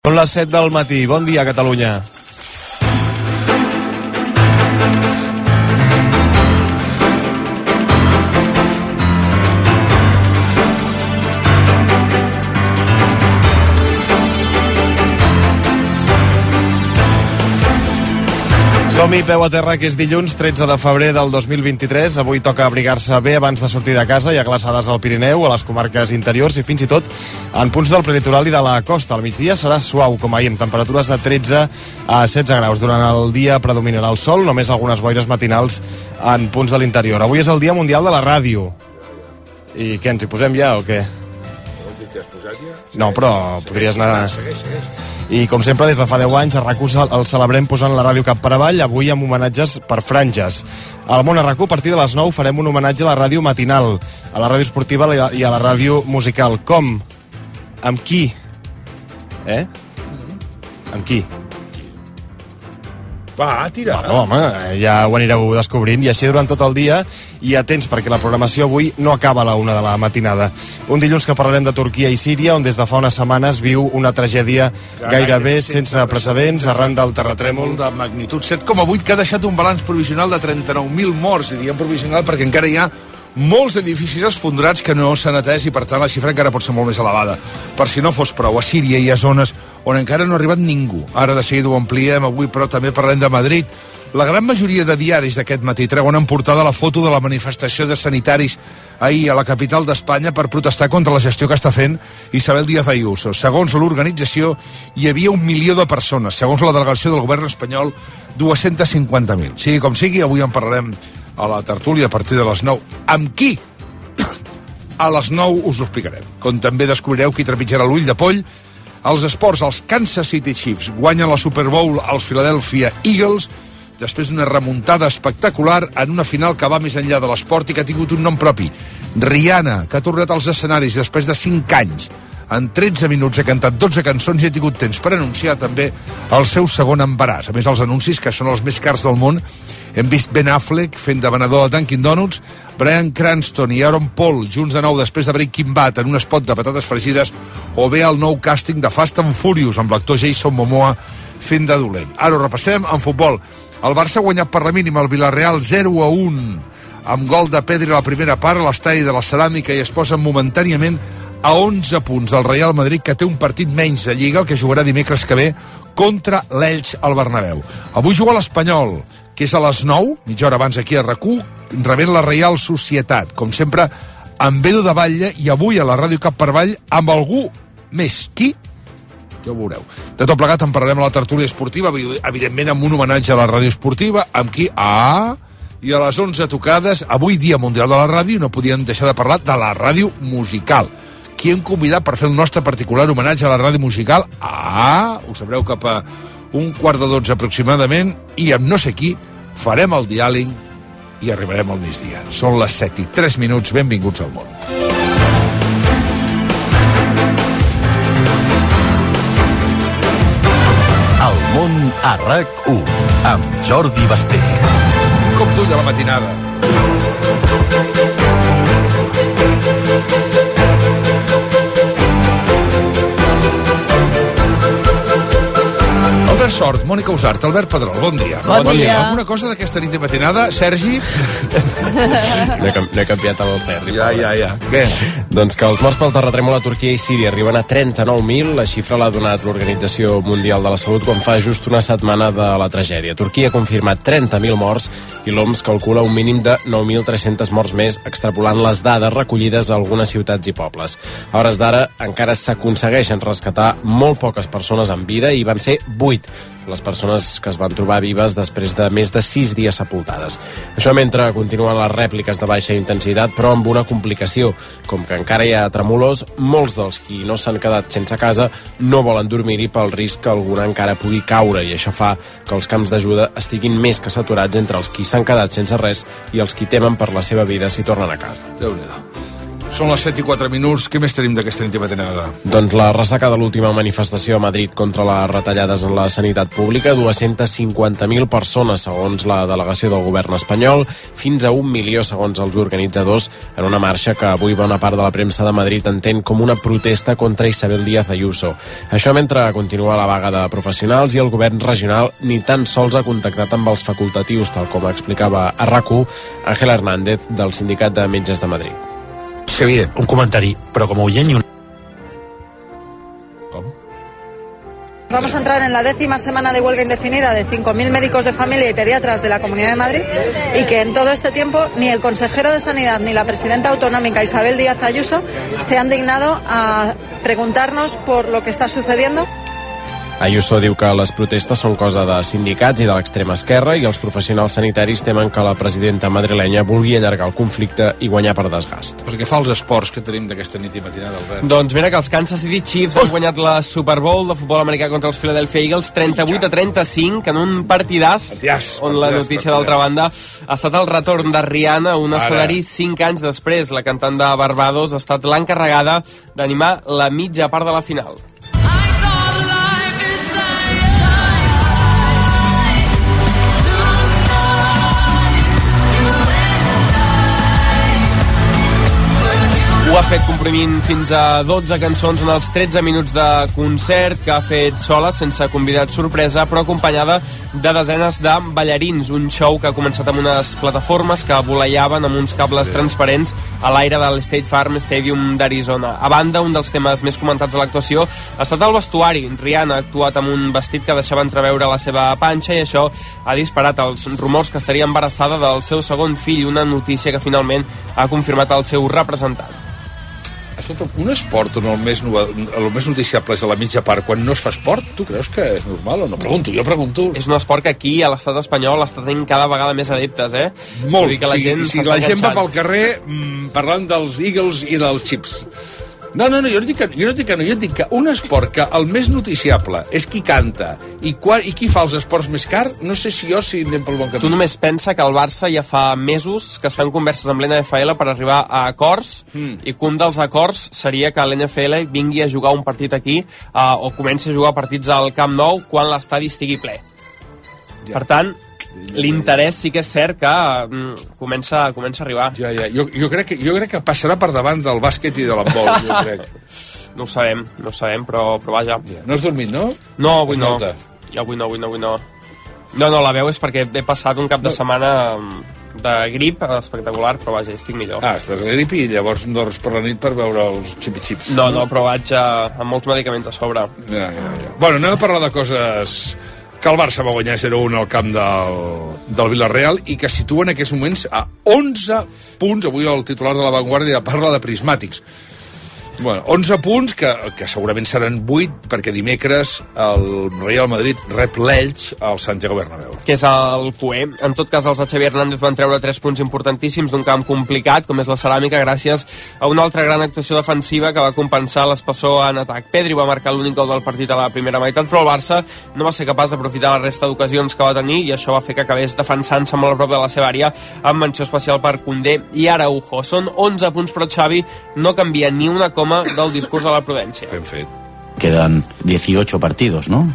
Són les 7 del matí. Bon dia, Catalunya. Som-hi, peu a terra, que és dilluns 13 de febrer del 2023. Avui toca abrigar-se bé abans de sortir de casa. Hi ha glaçades al Pirineu, a les comarques interiors i fins i tot en punts del prelitoral i de la costa. Al migdia serà suau, com ahir, amb temperatures de 13 a 16 graus. Durant el dia predominarà el sol, només algunes boires matinals en punts de l'interior. Avui és el Dia Mundial de la Ràdio. I què, ens hi posem ja o què? No, però podries anar... Segueix. I com sempre, des de fa 10 anys a RAC1 el celebrem posant la ràdio cap per avall, avui amb homenatges per franges. Al Món a RAC1, a partir de les 9, farem un homenatge a la ràdio matinal, a la ràdio esportiva i a la ràdio musical. Com? Amb qui? Amb qui? Va, tira. No, home, ja ho anireu descobrint, i així durant tot el dia, i atents, perquè la programació avui no acaba a la 1 de la matinada. Un dilluns que parlarem de Turquia i Síria, on des de fa unes setmanes viu una tragèdia gairebé sense precedents arran del terratrèmol de magnitud 7,8, que ha deixat un balanç provisional de 39.000 morts, i diem provisional perquè encara hi ha molts edificis esfondrats que no s'han atès, i per tant la xifra encara pot ser molt més elevada. Per si no fos prou, a Síria hi ha zones on encara no ha arribat ningú. Ara de seguida ho ampliem avui, però també parlem de Madrid. La gran majoria de diaris d'aquest matí treuen en portada la foto de la manifestació de sanitaris ahir a la capital d'Espanya per protestar contra la gestió que està fent Isabel Díaz Ayuso. Segons l'organització, hi havia 1 milió de persones. Segons la delegació del govern espanyol, 250.000. Sigui com sigui, avui en parlarem a la tertúlia a partir de les 9. Amb qui? A les 9 us ho explicarem. Com també descobrireu qui trepitjarà l'ull de poll. Els esports, els Kansas City Chiefs guanyen la Super Bowl als Philadelphia Eagles després d'una remuntada espectacular en una final que va més enllà de l'esport i que ha tingut un nom propi. Rihanna, que ha tornat als escenaris després de 5 anys. En 13 minuts ha cantat 12 cançons i ha tingut temps per anunciar també el seu segon embaràs. A més, els anuncis, que són els més cars del món, hem vist Ben Affleck fent de venedor a Dunkin' Donuts, Bryan Cranston i Aaron Paul junts de nou després de Breaking Bad en un spot de patates fregides, o bé el nou càsting de Fast and Furious amb l'actor Jason Momoa fent de dolent. Ara ho repassem en futbol. El Barça ha guanyat per la mínima el Villarreal 0-1 amb gol de Pedri a la primera part a l'estadi de la Ceràmica, i es posa momentàniament a 11 punts del Real Madrid, que té un partit menys de Lliga, el que jugarà dimecres que ve contra l'Elx al Bernabéu. Avui juga l'Espanyol, que és a les 9, mitja hora abans aquí a RAC1, rebent la Reial Societat, com sempre amb Edu de Batlle, i avui a la Ràdio Cap per Avall amb algú més. Qui? Ja ho veureu. De tot plegat en parlarem a la tertúlia esportiva, evidentment amb un homenatge a la ràdio esportiva. Amb qui? I a les 11 tocades, avui Dia Mundial de la Ràdio, no podíem deixar de parlar de la ràdio musical. Qui hem convidat per fer el nostre particular homenatge a la ràdio musical? Ho sabreu cap a 11:45 aproximadament, i amb no sé qui farem el diàleg i arribarem al migdia. Són les 7:03, benvinguts al món. El món a RAC1 amb Jordi Basté. Com dulla la matinada. Albert Sort, Mònica Usart, Albert Pedrol, bon dia. Bon dia. Alguna cosa d'aquesta nit de matinada, Sergi? No he canviat el Sergi. Ja. Què? Doncs que els morts pel terratrèmol a Turquia i Síria arriben a 39.000. La xifra l'ha donat l'Organització Mundial de la Salut quan fa just una setmana de la tragèdia. Turquia ha confirmat 30.000 morts i l'OMS calcula un mínim de 9.300 morts més, extrapolant les dades recollides a algunes ciutats i pobles. A hores d'ara encara s'aconsegueixen rescatar molt poques persones en vida, i van ser 8 les persones que es van trobar vives després de més de 6 dies sepultades. Això mentre continuen les rèpliques de baixa intensitat, però amb una complicació. Com que encara hi ha tremolors, molts dels qui no s'han quedat sense casa no volen dormir-hi pel risc que alguna encara pugui caure, i això fa que els camps d'ajuda estiguin més que saturats entre els qui s'han quedat sense res i els qui temen per la seva vida si tornen a casa. Déu-n'hi-do. Són les 7:04. Què més tenim d'aquesta nit matinada? Doncs la ressaca de l'última manifestació a Madrid contra les retallades en la sanitat pública, 250.000 persones, segons la delegació del govern espanyol, fins a 1 milió, segons els organitzadors, en una marxa que avui bona part de la premsa de Madrid entén com una protesta contra Isabel Díaz Ayuso. Això mentre continua la vaga de professionals i el govern regional ni tan sols ha contactat amb els facultatius, tal com explicava a RAC1 Ángel Hernández, del Sindicat de Metges de Madrid. Sí, evident, un comentari, però com a oient i un... Vamos a entrar en la 10ª semana de huelga indefinida de 5.000 médicos de familia y pediatras de la Comunidad de Madrid, y que en todo este tiempo ni el consejero de Sanidad ni la presidenta autonómica Isabel Díaz Ayuso se han dignado a preguntarnos por lo que está sucediendo. Ayuso diu que les protestes són cosa de sindicats i de l'extrema esquerra i els professionals sanitaris temen que la presidenta madrilenya vulgui allargar el conflicte i guanyar per desgast. Perquè fa els esports que tenim d'aquesta nit i matinada, Albert. Doncs mira que els Kansas City Chiefs han guanyat la Super Bowl de futbol americà contra els Philadelphia Eagles 38-35 en un partidàs on la notícia d'altra banda ha estat el retorn de Rihanna a un escenari 5 anys després. La cantant de Barbados ha estat l'encarregada d'animar la mitja part de la final. Ho ha fet comprimint fins a 12 cançons en els 13 minuts de concert que ha fet sola, sense convidat sorpresa, però acompanyada de desenes de ballarins. Un show que ha començat amb unes plataformes que voleiaven amb uns cables transparents a l'aire de l'State Farm Stadium d'Arizona. A banda, un dels temes més comentats a l'actuació ha estat el vestuari. Rihanna ha actuat amb un vestit que deixava entreveure la seva panxa i això ha disparat els rumors que estaria embarassada del seu segon fill, una notícia que finalment ha confirmat el seu representant. Escolta, un esport on el més noticiable és a la mitja part quan no es fa esport, tu creus que és normal o no? Jo pregunto. És un esport que aquí, a l'estat espanyol, està tenint cada vegada més adeptes, eh? Molt. Que la gent la gent va pel carrer parlant dels Eagles i dels Chiefs. No, jo no dic que un esport que el més noticiable és qui canta i qui fa els esports més car, no sé si anem pel bon camí. Tu només pensa que el Barça ja fa mesos que està en converses amb l'NFL per arribar a acords i que un dels acords seria que l'NFL vingui a jugar un partit aquí o comenci a jugar partits al Camp Nou quan l'estadi estigui ple. Per tant, l'interès sí que és cert que comença a arribar. Jo crec que passarà per davant del bàsquet i de l'handbol, jo crec. No ho sabem, però vaja. No has dormit, no? No, avui no. Avui no. No, la veu és perquè he passat un cap de setmana de grip espectacular, però vaja, estic millor. Estàs de grip i llavors no dors per la nit per veure els xips. No, però vaig amb molts medicaments a sobre. Ja. Bueno, anem a parlar de coses que el Barça va guanyar 0-1 al camp del Villarreal i que situa en aquests moments a 11 punts. Avui el titular de La Vanguardia parla de prismàtics. Bueno, 11 punts que segurament seran 8 perquè dimecres el Real Madrid rep l'Elx al Santiago Bernabéu. Que és el cué. En tot cas, els de Xavi Hernández van treure 3 punts importantíssims d'un camp complicat, com és la Ceràmica, gràcies a una altra gran actuació defensiva que va compensar l'espessor en atac. Pedri va marcar l'únic gol del partit a la primera meitat, però el Barça no va ser capaç d'aprofitar la resta d'ocasions que va tenir i això va fer que acabés defensant-se molt a prop de la seva àrea, amb menció especial per Koundé i Araujo. Són 11 punts, però Xavi no canvia ni una coma del discurs de la prudència. Ben fet. Quedan 18 partidos, ¿no?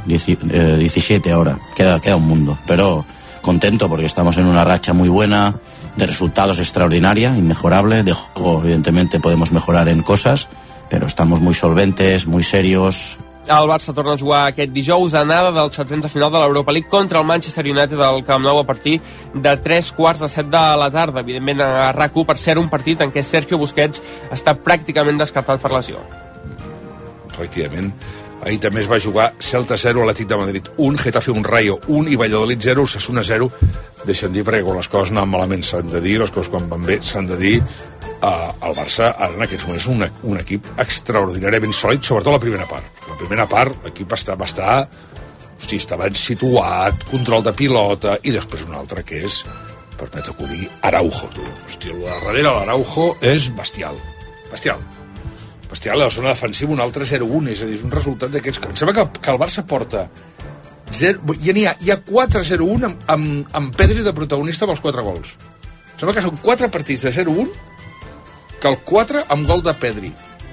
17 ahora. Queda un mundo. Pero contento porque estamos en una racha muy buena, de resultados extraordinaria, inmejorable. De juego, evidentemente, podemos mejorar en cosas, pero estamos muy solventes, muy serios. El Barça torna a jugar aquest dijous a nada dels 700 de final de l'Europa League contra el Manchester United al Camp Nou a partir de 3:45 de la tarda. Evidentment a RAC1, per ser un partit en què Sergio Busquets està pràcticament descartat per lesió. Efectivament. Ahir també es va jugar Celta 0, Atlètic de Madrid 1, Getafe 1, Rayo 1 i Valladolid 0, Osasuna 0. Deixen dir perquè quan les coses anaven malament s'han de dir, les coses quan van bé s'han de dir. El Barça ara en aquests moments és un equip extraordinàriament sòlid, sobretot la primera part. La primera part l'equip estava ben situat, control de pilota, i després un altre que és, permeto que ho digui, Araujo. Hòstia, el de darrere l'Araujo és bestial. A la zona defensiva un altre 0-1, és a dir, és un resultat d'aquests. Em sembla que el Barça porta 0, hi ha 4-0-1 amb Pedri de protagonista amb els 4 gols. Em sembla que són 4 partits de 0-1 que el 4 amb gol de Pedri.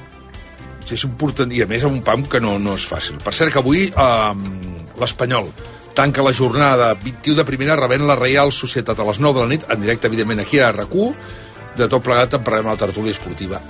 És important, i a més amb un pam que no és fàcil. Per cert, que avui l'Espanyol tanca la jornada 21 de primera rebent la Reial Societat a les 9 de la nit, en directe, evidentment, aquí a RAC1. De tot plegat en parlarem a la tertúlia esportiva.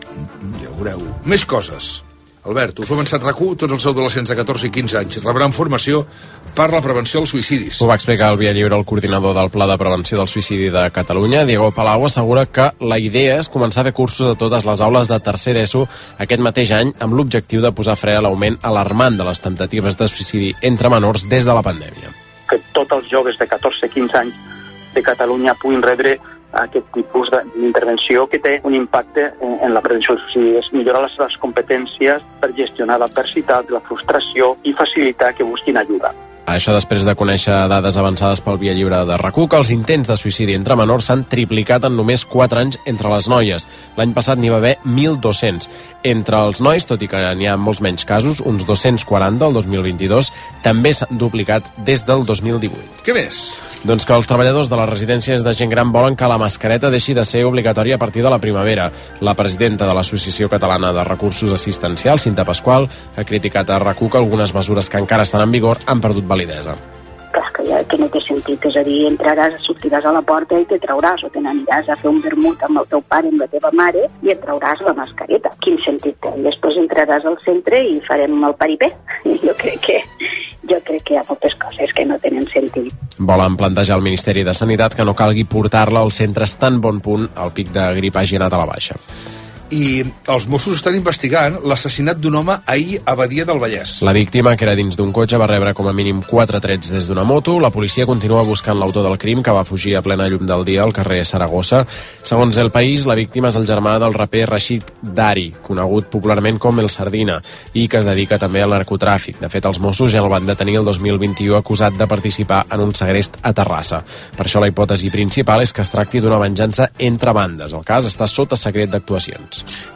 Ja veureu. Més coses. Albert, us ho ha avançat RAC1, tots els adolescents de 14 i 15 anys rebran formació per la prevenció dels suïcidis. Ho va explicar al Via Lliure el coordinador del Pla de Prevenció del Suïcidi de Catalunya. Diego Palau assegura que la idea és començar a fer cursos a totes les aules de tercer d'ESO aquest mateix any amb l'objectiu de posar fre a l'augment alarmant de les temptatives de suïcidi entre menors des de la pandèmia. Que tots els joves de 14-15 anys de Catalunya puguin rebre aquest tipus d'intervenció que té un impacte en la prevenció del suïcidi. És millorar les seves competències per gestionar l'adversitat, la frustració i facilitar que busquin ajuda. Això després de conèixer dades avançades pel Via Lliure de RAC1, que els intents de suïcidi entre menors s'han triplicat en només 4 anys entre les noies. L'any passat n'hi va haver 1.200. Entre els nois, tot i que n'hi ha molts menys casos, uns 240 el 2022, també s'han duplicat des del 2018. Què més? Doncs que els treballadors de les residències de gent gran volen que la mascareta deixi de ser obligatòria a partir de la primavera. La presidenta de l'Associació Catalana de Recursos Assistencials, Cinta Pasqual, ha criticat a RAC1 que algunes mesures que encara estan en vigor han perdut validesa. Que no té sentit, és a dir, entraràs, sortiràs a la porta i te trauràs, o te n'aniràs a fer un vermut amb el teu pare, amb la teva mare, i et trauràs la mascareta. Quin sentit té? Després entraràs al centre i farem el paripé. Jo crec que hi ha moltes coses que no tenen sentit. Volen plantejar al Ministeri de Sanitat que no calgui portar-la als centres tan bon punt el pic de grip hagi anat a la baixa. I els Mossos estan investigant l'assassinat d'un home ahir a Badia del Vallès. La víctima, que era dins d'un cotxe, va rebre com a mínim 4 trets des d'una moto. La policia continua buscant l'autor del crim, que va fugir a plena llum del dia al carrer Saragossa. Segons El País, la víctima és el germà del raper Rashid Dari, conegut popularment com El Sardina, i que es dedica també al narcotràfic. De fet, els Mossos ja el van detenir el 2021 acusat de participar en un segrest a Terrassa. Per això la hipòtesi principal és que es tracti d'una venjança entre bandes. El cas està sota secret d'actuacions.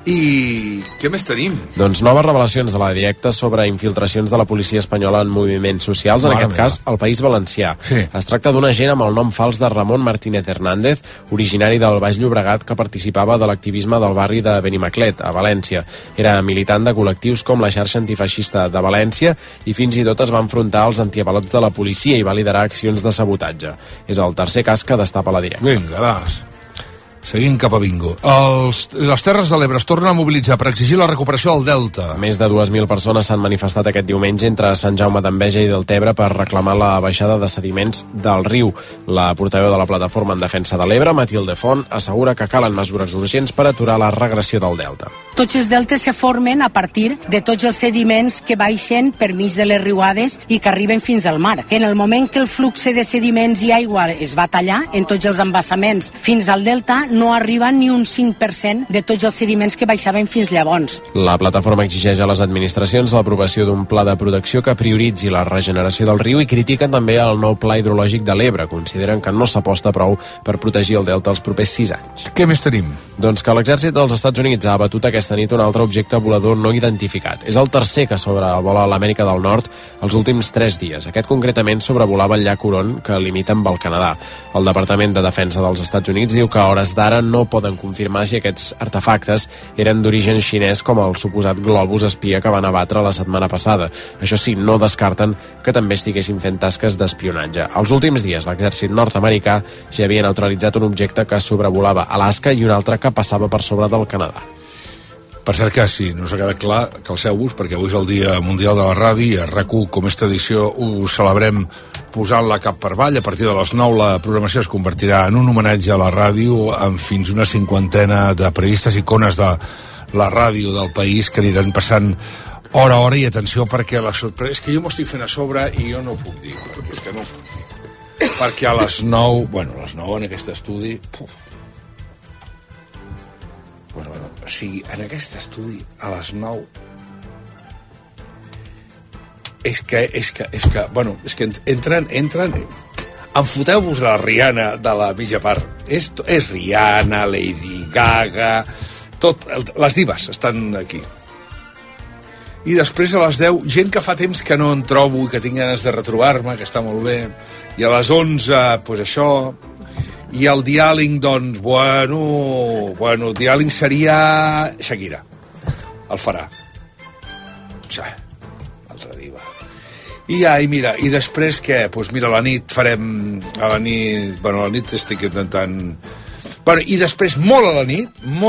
I què més tenim? Doncs noves revelacions de la Directa sobre infiltracions de la policia espanyola en moviments socials, en aquest cas al País Valencià. Sí. Es tracta d'un agent amb el nom fals de Ramon Martínez Hernández, originari del Baix Llobregat, que participava de l'activisme del barri de Benimaclet, a València. Era militant de col·lectius com la xarxa antifeixista de València i fins i tot es va enfrontar als antiavalots de la policia i va liderar accions de sabotatge. És el tercer cas que destapa la Directa. Vinga, vas. Seguint cap a Bingo. Les Terres de l'Ebre es tornen a mobilitzar per exigir la recuperació del Delta. Més de 2.000 persones s'han manifestat aquest diumenge entre Sant Jaume d'Enveja i Deltebre per reclamar la baixada de sediments del riu. La portaveu de la Plataforma en Defensa de l'Ebre, Matilde Font, assegura que calen mesures urgents per aturar la regressió del delta. Tots els deltes se formen a partir de tots els sediments que baixen per mig de les riuades i que arriben fins al mar. En el moment que el flux de sediments i aigua es va tallar en tots els embassaments fins al delta, no arriba ni un 5% de tots els sediments que baixaven fins llavors. La plataforma exigeix a les administracions l'aprovació d'un pla de protecció que prioritzi la regeneració del riu i critiquen també el nou pla hidrològic de l'Ebre. Consideren que no s'aposta prou per protegir el delta els propers 6 anys. Què més tenim? Doncs que l'exèrcit dels Estats Units ha abatut aquesta nit un altre objecte volador no identificat. És el tercer que sobrevola l'Amèrica del Nord els últims 3 dies. Aquest concretament sobrevolava el llac Huron, que limita amb el Canadà. El Departament de Defensa dels Estats Units diu que a hores d'ara no poden confirmar si aquests artefactes eren d'origen xinès com el suposat globus espia que van abatre la setmana passada. Això sí, no descarten que també estiguessin fent tasques d'espionatge. Els últims dies l'exèrcit nord-americà ja havia neutralitzat un objecte que sobrevolava Alaska i un altre que passava per sobre del Canadà. Per cert que sí, no us ha quedat clar, calceu-vos, perquè avui és el Dia Mundial de la Ràdio i a RAC1, com és tradició, ho celebrem posant-la cap per avall. A partir de les 9 la programació es convertirà en un homenatge a la ràdio amb fins una 50 de periodistes i icones de la ràdio del país que aniran passant hora a hora. I atenció, perquè la sorpresa... És que jo m'ho estic fent a sobre i jo no ho puc dir, perquè és que no ho puc dir. Perquè a les 9, bueno, a les 9 en aquest estudi... o sigui, en aquest estudi a les 9 és que entren enfoteu-vos la Rihanna de la mitja part. És Rihanna, Lady Gaga, tot, les divas estan aquí. I després a les 10 gent que fa temps que no en trobo i que tinc ganes de retrobar-me, que està molt bé, i a les 11 pues això, I el diàling, doncs, bueno, el diàling seria Shakira. El farà. Sí, altra diva. I mira, i després què? Doncs mira, a la nit farem... A la nit estic intentant... Bueno, i després, molt a la nit,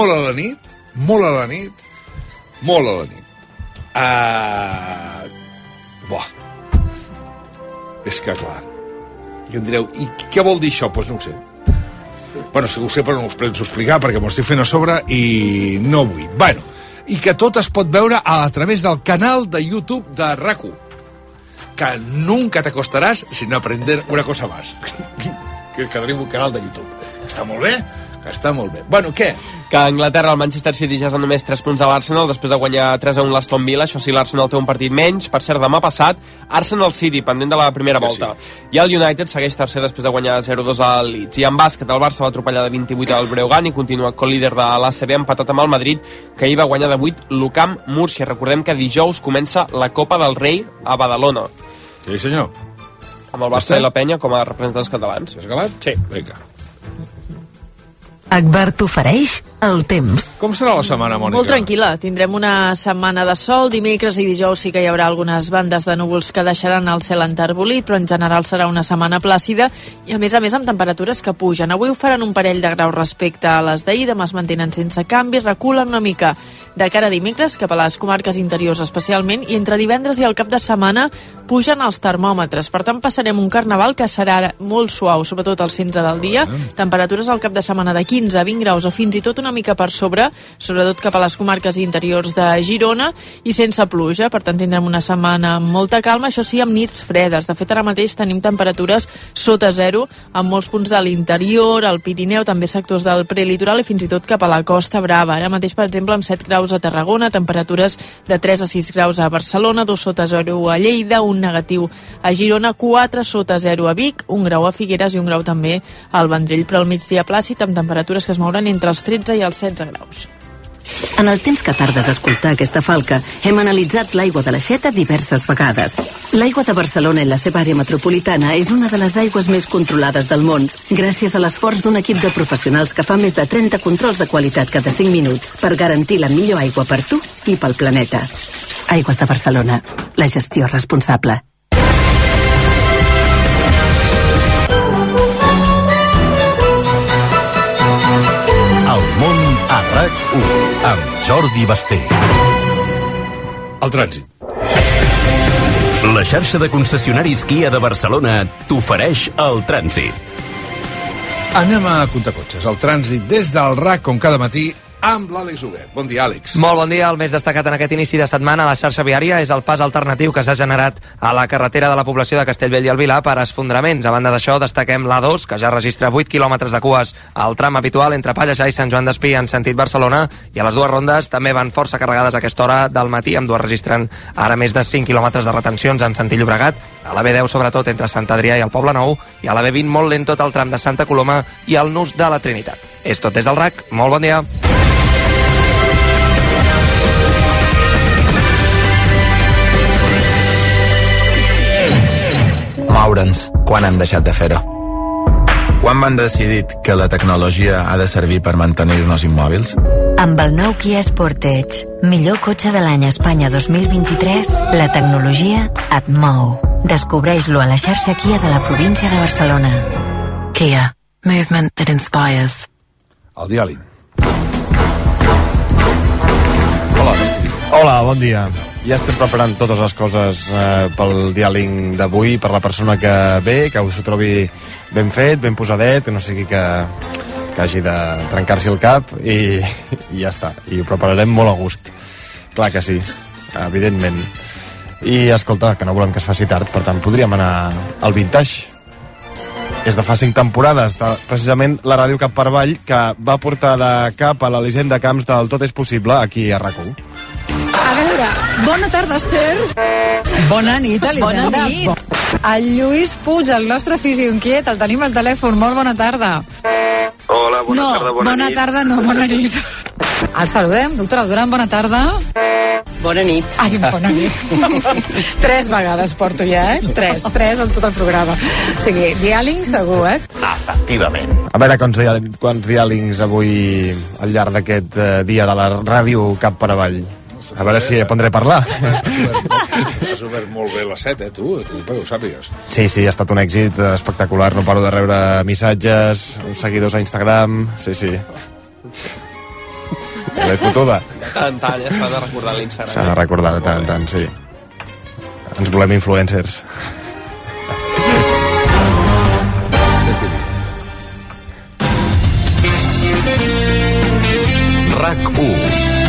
és que clar. I em direu, i què vol dir això? Doncs no ho sé. Bueno, si ho sé, però no us penso explicar, perquè m'ho estic fent a sobre i no vull. Bueno, i que tot es pot veure a través del canal de YouTube de RAC1, que nunca te acostaràs sin aprender una cosa más. Que tenim un canal de YouTube. Està molt bé? Està molt bé. Bueno, què? Que a Anglaterra el Manchester City ja és a només 3 punts de l'Arsenal després de guanyar 3-1 l'Aston Villa. Això sí, l'Arsenal té un partit menys. Per cert, demà passat, Arsenal City, pendent de la primera volta. Sí. I el United segueix tercer després de guanyar 0-2 al Leeds. I en bàsquet, el Barça va atropellar de 28 al Breogán i continua co-líder de l'ACB, empatat amb el Madrid, que ahir va guanyar de 8 l'UCAM Múrcia. Recordem que dijous comença la Copa del Rei a Badalona. Sí, senyor. Amb el Barça i la Penya com a representants catalans. Has acabat? Sí. Vinga. Agbar t'ofereix el temps. Com serà la setmana, Mònica? Molt tranquil·la. Tindrem una setmana de sol. Dimecres i dijous sí que hi haurà algunes bandes de núvols que deixaran el cel enterbolit, però en general serà una setmana plàcida i a més amb temperatures que pugen. Avui ho faran un parell de graus respecte a les d'ahir, demà es mantenen sense canvi, reculen una mica de cara a dimecres cap a les comarques interiors especialment, i entre divendres i el cap de setmana pugen els termòmetres. Per tant, passarem un carnaval que serà molt suau, sobretot al centre del dia. Temperatures al cap de setmana de 15 a 20 graus o fins i tot una mica per sobre, sobretot cap a les comarques interiors de Girona, i sense pluja. Per tant, tindrem una setmana amb molta calma, això sí, amb nits fredes. De fet, ara mateix tenim temperatures sota zero en molts punts de l'interior, al Pirineu, també sectors del prelitoral i fins i tot cap a la Costa Brava. Ara mateix, per exemple, amb 7 graus a Tarragona, temperatures de 3 a 6 graus a Barcelona, 2 sota zero a Lleida, un negatiu a Girona, 4 sota zero a Vic, 1 grau a Figueres i 1 grau també al Vendrell, però al migdia plàcid amb temperatures que es mouran entre els 13 i els 16 graus. En el temps que tardes a escoltar aquesta falca, hem analitzat l'aigua de l'Aixeta diverses vegades. L'aigua de Barcelona i la seva àrea metropolitana és una de les aigües més controlades del món, gràcies a l'esforç d'un equip de professionals que fa més de 30 controls de qualitat cada 5 minuts per garantir la millor aigua per tu i pel planeta. Aigües de Barcelona, la gestió responsable. El món a RAC1 amb Jordi Basté. El trànsit. La xarxa de concessionaris Kia de Barcelona t'ofereix el trànsit. Anem a comptar cotxes. El trànsit des del RAC, com cada matí, amb l'Àlex Huguet. Bon dia, Àlex. Molt bon dia. El més destacat en aquest inici de setmana a la xarxa viària és el pas alternatiu que s'ha generat a la carretera de la població de Castellbell i el Vilar per esfondraments. A banda d'això, destaquem l'A2, que ja registra 8 quilòmetres de cues al tram habitual entre Pallejà i Sant Joan d'Espí en sentit Barcelona, i a les dues rondes també van força carregades a aquesta hora del matí, amb dues registrant ara més de 5 quilòmetres de retencions en sentit Llobregat, a la B10 sobretot entre Sant Adrià i el Poble Nou, i a la B20 molt lent tot el tram de Santa Coloma i el Nus de la Trinitat. És tot des del RAC. Molt bon dia. Moure'ns quan hem deixat de fer-ho. Quan van decidir que la tecnologia ha de servir per mantenir-nos immòbils? Amb el nou Kia Sportage, millor cotxe de l'any a Espanya 2023, la tecnologia et mou. Descobreix-lo a la xarxa Kia de la província de Barcelona. Kia. Movement that inspires. El diàleg. Hola, bon dia. Ja estem preparant totes les coses pel diàleg d'avui, per la persona que ve, que s'ho trobi ben fet, ben posadet, que no sigui que hagi de trencar-s'hi el cap i ja està. I ho prepararem molt a gust. Clar que sí, evidentment. I escolta, que no volem que es faci tard, per tant podríem anar al Vintage. És de fa 5 temporades, precisament la ràdio Cap per Avall, que va portar de cap a l'Elisenda Camps del Tot és possible aquí a RAC1. A veure, bona tarda, Esther. Bona nit, Elisenda. Bona nit. El Lluís Puig, el nostre fisio inquiet, el tenim al telèfon. Molt bona tarda. Hola, bona tarda, bona nit. No, bona nit. El saludem, doctora Duran, bona tarda. Bona nit. Ai, bona nit. 3 vegades porto ja, 3 en tot el programa. O sigui, diàling segur, Efectivament. A veure quants diàlings avui al llarg d'aquest dia de la ràdio cap per avall. A veure si aprendré a parlar. Has obert molt bé la set, tu, perquè ho sàpigues. Sí, ha estat un èxit espectacular. No paro de rebre missatges, seguidors a Instagram. Sí. L'he fotuda. Tant, ja s'ha de recordar l'Instagram. S'ha de recordar de tant en tant, sí. Ens volem influencers. RAC1.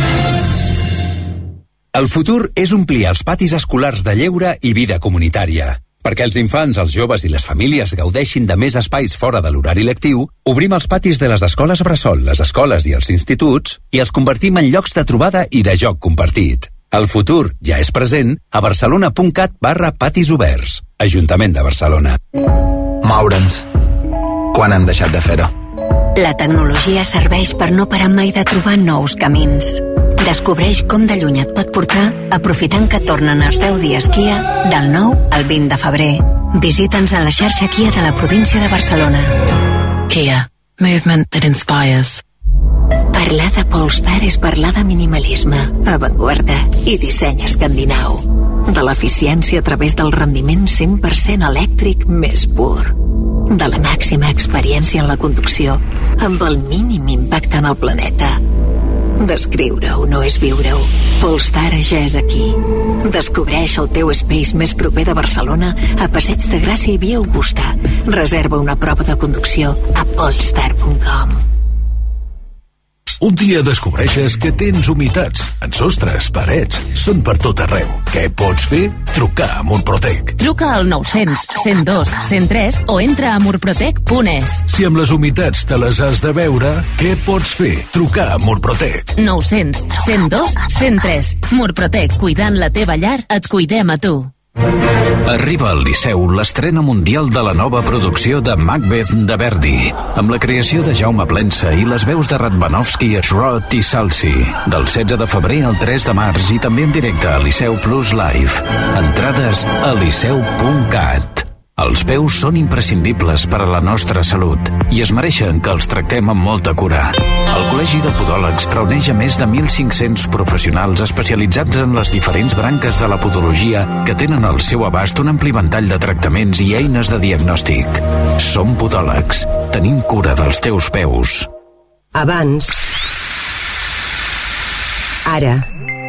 El futur és omplir els patis escolars de lleure i vida comunitària. Perquè els infants, els joves i les famílies gaudeixin de més espais fora de l'horari lectiu, obrim els patis de les escoles bressol, les escoles i els instituts i els convertim en llocs de trobada i de joc compartit. El futur ja és present a barcelona.cat/patis oberts. Ajuntament de Barcelona. Moure'ns. Quan hem deixat de fer-ho? La tecnologia serveix per no parar mai de trobar nous camins. Descobreix com de lluny et pot portar aprofitant que tornen els 10 dies Kia del 9 al 20 de febrer. Visita'ns a la xarxa Kia de la província de Barcelona. Kia. Movement that inspires. Parlar de Polestar és parlar de minimalisme, avantguarda i disseny escandinau. De l'eficiència a través del rendiment 100% elèctric més pur. De la màxima experiència en la conducció amb el mínim impacte en el planeta. Descriure-ho no és viure-ho. Polestar ja és aquí. Descobreix el teu space més proper de Barcelona a Passeig de Gràcia i Via Augusta. Reserva una prova de conducció a polestar.com. Un dia descobreixes que tens humitats en sostres, parets, són per tot arreu. Què pots fer? Trucar a Murprotec. Truca al 900 102 103 o entra a murprotec.es. Si amb les humitats te les has de veure, què pots fer? Trucar a Murprotec. 900 102 103. Murprotec, cuidant la teva llar, et cuidem a tu. Arriba al Liceu l'estrena mundial de la nova producció de Macbeth de Verdi, amb la creació de Jaume Plensa i les veus de Radvanovsky, Schrott i Salsi, del 16 de febrer al 3 de març i també en directe a Liceu Plus Live. Entrades a liceu.cat. Els peus són imprescindibles per a la nostra salut i es mereixen que els tractem amb molta cura. El Col·legi de Podòlegs reuneix a més de 1.500 professionals especialitzats en les diferents branques de la podologia que tenen al seu abast un ampli ventall de tractaments i eines de diagnòstic. Som podòlegs. Tenim cura dels teus peus. Abans. Ara.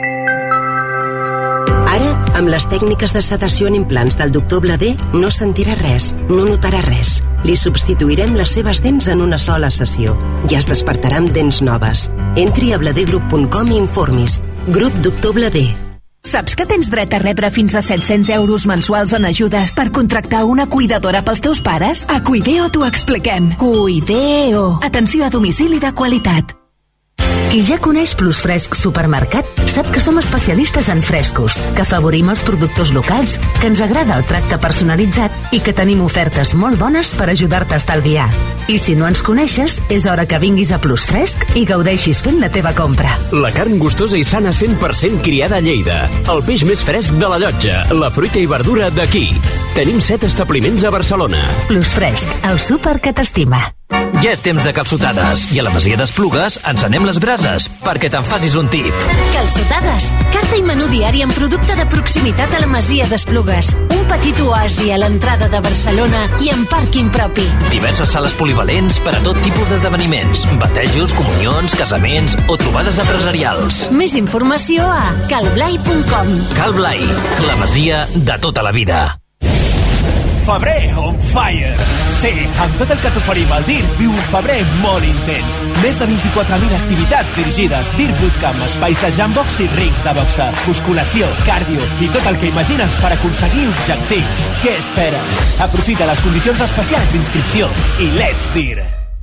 Ara, amb les tècniques de sedació en implants del Dr. Bladé, no sentirà res, no notarà res. Li substituirem les seves dents en una sola sessió i es despertarà amb dents noves. Entri a bladegroup.com i informis. Grup Dr. Bladé. Saps que tens dret a rebre fins a 700 euros mensuals en ajudes per contractar una cuidadora pels teus pares? A Cuideo t'ho expliquem. Cuideo. Atenció a domicili de qualitat. Qui ja coneix Plus Fresc Supermercat sap que som especialistes en frescos, que afavorim els productors locals, que ens agrada el tracte personalitzat i que tenim ofertes molt bones per ajudar-te a estalviar. I si no ens coneixes, és hora que vinguis a Plus Fresc i gaudeixis fent la teva compra. La carn gustosa i sana 100% criada a Lleida. El peix més fresc de la Llotja. La fruita i verdura d'aquí. Tenim 7 establiments a Barcelona. Plus Fresc, el súper que t'estima. Ja és temps de calçotades i a la Masia d'Esplugues encenem les brases perquè te'n facis un tip. Calçotades, carta i menú diari amb producte de proximitat a la Masia d'Esplugues. Un petit oasi a l'entrada de Barcelona i amb pàrquing propi. Diverses sales polivalents per a tot tipus d'esdeveniments, batejos, comunions, casaments o trobades empresarials. Més informació a calblai.com. Cal Blai, la Masia de tota la vida. Febrer on fire! Sí, amb tot el que t'oferim al DIR, viu un febrer molt intens. Més de 24.000 activitats dirigides, DIR Bootcamp, espais de jambox i rings de boxa, musculació, cardio i tot el que imagines per aconseguir objectius. Què esperes? Aprofita les condicions especials d'inscripció i let's DIR!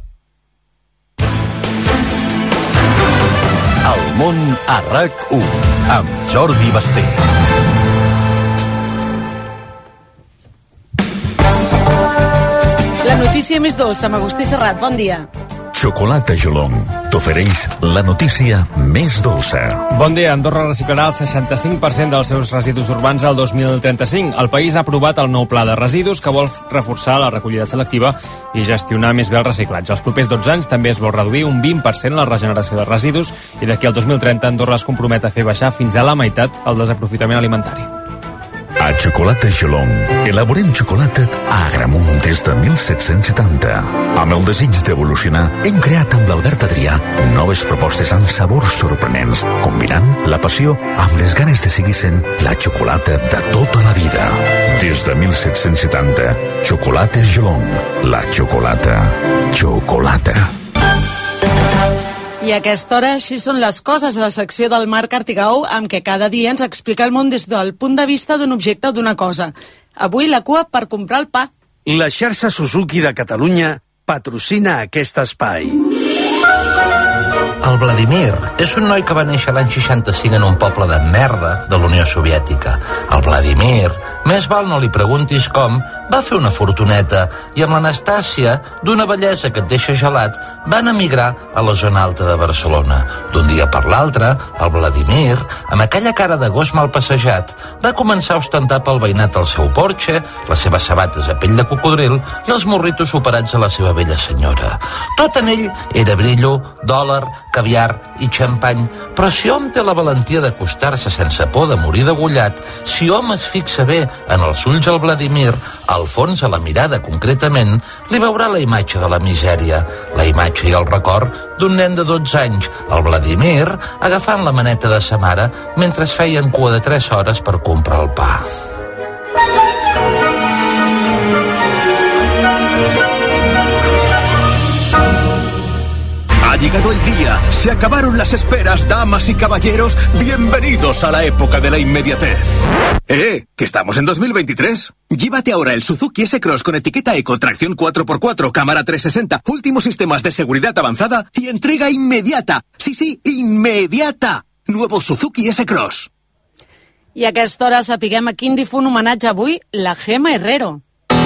El món a RAC1 amb Jordi Basté. La notícia més dolça amb Agustí Serrat. Bon dia. Xocolata Jolong t'ofereix la notícia més dolça. Bon dia. Andorra reciclarà el 65% dels seus residus urbans al 2035. El país ha aprovat el nou pla de residus que vol reforçar la recollida selectiva i gestionar més bé el reciclatge. Els propers 12 anys també es vol reduir un 20% la regeneració de residus i d'aquí al 2030 Andorra es compromet a fer baixar fins a la meitat el desaprofitament alimentari. A Xocolata Jolong elaborem xocolata a Agramunt des de 1770. Amb el desig d'evolucionar, hem creat amb l'Albert Adrià noves propostes amb sabors sorprenents, combinant la passió amb les ganes de seguir sent la xocolata de tota la vida. Des de 1770, Xocolates Jolong, la xocolata. I a aquesta hora així són les coses, a la secció del Marc Artigau, amb què cada dia ens explica el món des del punt de vista d'un objecte o d'una cosa. Avui la cua per comprar el pa. La xarxa Suzuki de Catalunya patrocina aquest espai. El Vladimir és un noi que va néixer l'any 65 en un poble de merda de la Unió Soviètica. El Vladimir, més val no li preguntis com, va fer una fortuneta i amb l'Anastàcia, d'una bellesa que et deixa gelat, van emigrar a la zona alta de Barcelona. D'un dia per l'altre, el Vladimir, amb aquella cara de gos mal passejat, va començar a ostentar pel veïnat el seu Porsche, les seves sabates a pell de cocodril i els morritos operats a la seva vella senyora. Tot en ell era brillo, dòlar, caviar i xampany, però si hom té la valentia d'acostar-se sense por de morir degollat, si hom es fixa bé en els ulls al Vladimir, al fons a la mirada concretament, li veurà la imatge de la misèria, la imatge i el record d'un nen de 12 anys, el Vladimir, agafant la maneta de sa mare mentre es feien cua de 3 hores per comprar el pa. Ha llegado el día, se acabaron las esperas, damas y caballeros, bienvenidos a la época de la inmediatez. Que estamos en 2023. Llévate ahora el Suzuki S-Cross con etiqueta Eco, tracción 4x4, cámara 360, últimos sistemas de seguridad avanzada y entrega inmediata. Sí, inmediata. Nuevo Suzuki S-Cross. I a aquesta hora sapiguem a quin difunt homenatge avui la Gemma Herrero.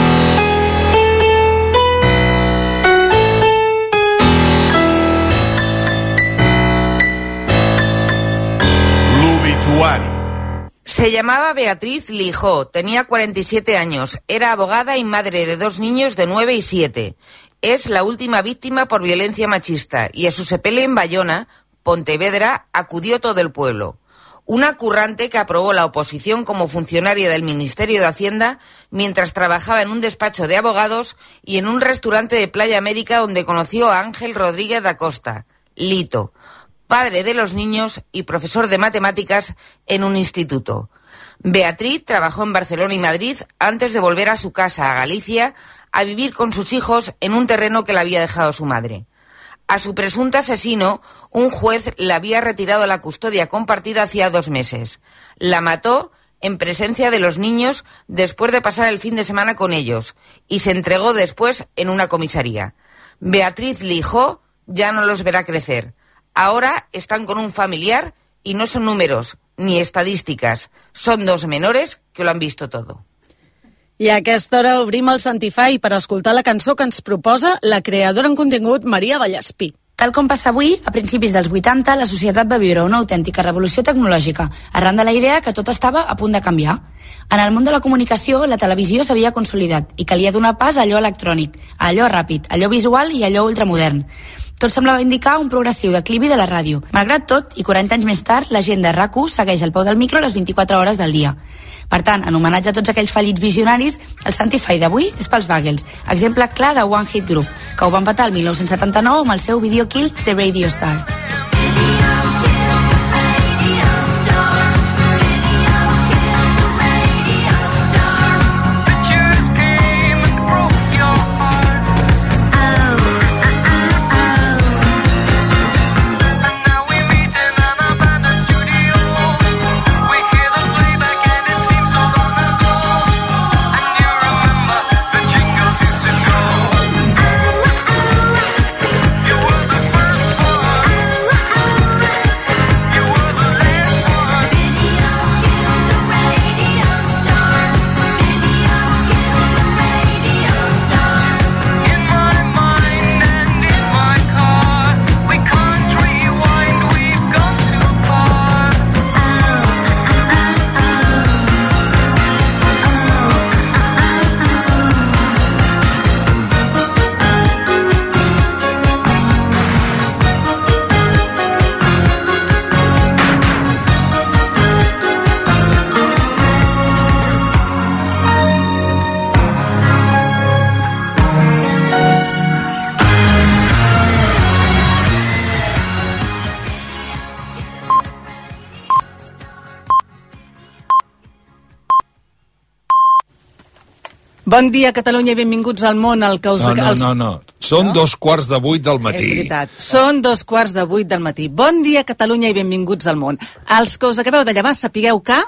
Se llamaba Beatriz Lijó, tenía 47 años, era abogada y madre de 2 niños de 9 y 7. Es la última víctima por violencia machista y a su sepelio en Bayona, Pontevedra, acudió todo el pueblo. Una currante que aprobó la oposición como funcionaria del Ministerio de Hacienda mientras trabajaba en un despacho de abogados y en un restaurante de Playa América donde conoció a Ángel Rodríguez da Costa, Lito, padre de los niños y profesor de matemáticas en un instituto. Beatriz trabajó en Barcelona y Madrid antes de volver a su casa, a Galicia, a vivir con sus hijos en un terreno que le había dejado su madre. A su presunto asesino, un juez le había retirado la custodia compartida hacía 2 meses. La mató en presencia de los niños después de pasar el fin de semana con ellos y se entregó después en una comisaría. Beatriz Lijó ya no los verá crecer. Ahora están con un familiar y no son números ni estadísticas. Son 2 menores que lo han visto todo. I a aquesta hora obrim el Santify per escoltar la cançó que ens proposa la creadora en contingut Maria Vallespí. Tal com passa avui, a principis dels 80, la societat va viure una autèntica revolució tecnològica, arran de la idea que tot estava a punt de canviar. En el món de la comunicació, la televisió s'havia consolidat i calia donar pas a allò electrònic, a allò ràpid, a allò visual i a allò ultramodern. Tot semblava indicar un progressiu declivi de la ràdio. Malgrat tot, i 40 anys més tard, la gent de RAC1 segueix al peu del micro les 24 hores del dia. Per tant, en homenatge a tots aquells fallits visionaris, el Santify d'avui és pels Bagels, exemple clar de One Hit Group, que ho va empatar el 1979 amb el seu Video Kill The Radio Star. Bon dia, Catalunya, i benvinguts al món. No. Són 2:15 del matí. És veritat. Són 2:15 del matí. Bon dia, Catalunya, i benvinguts al món. Els que us acabeu de llevar, sapigueu que...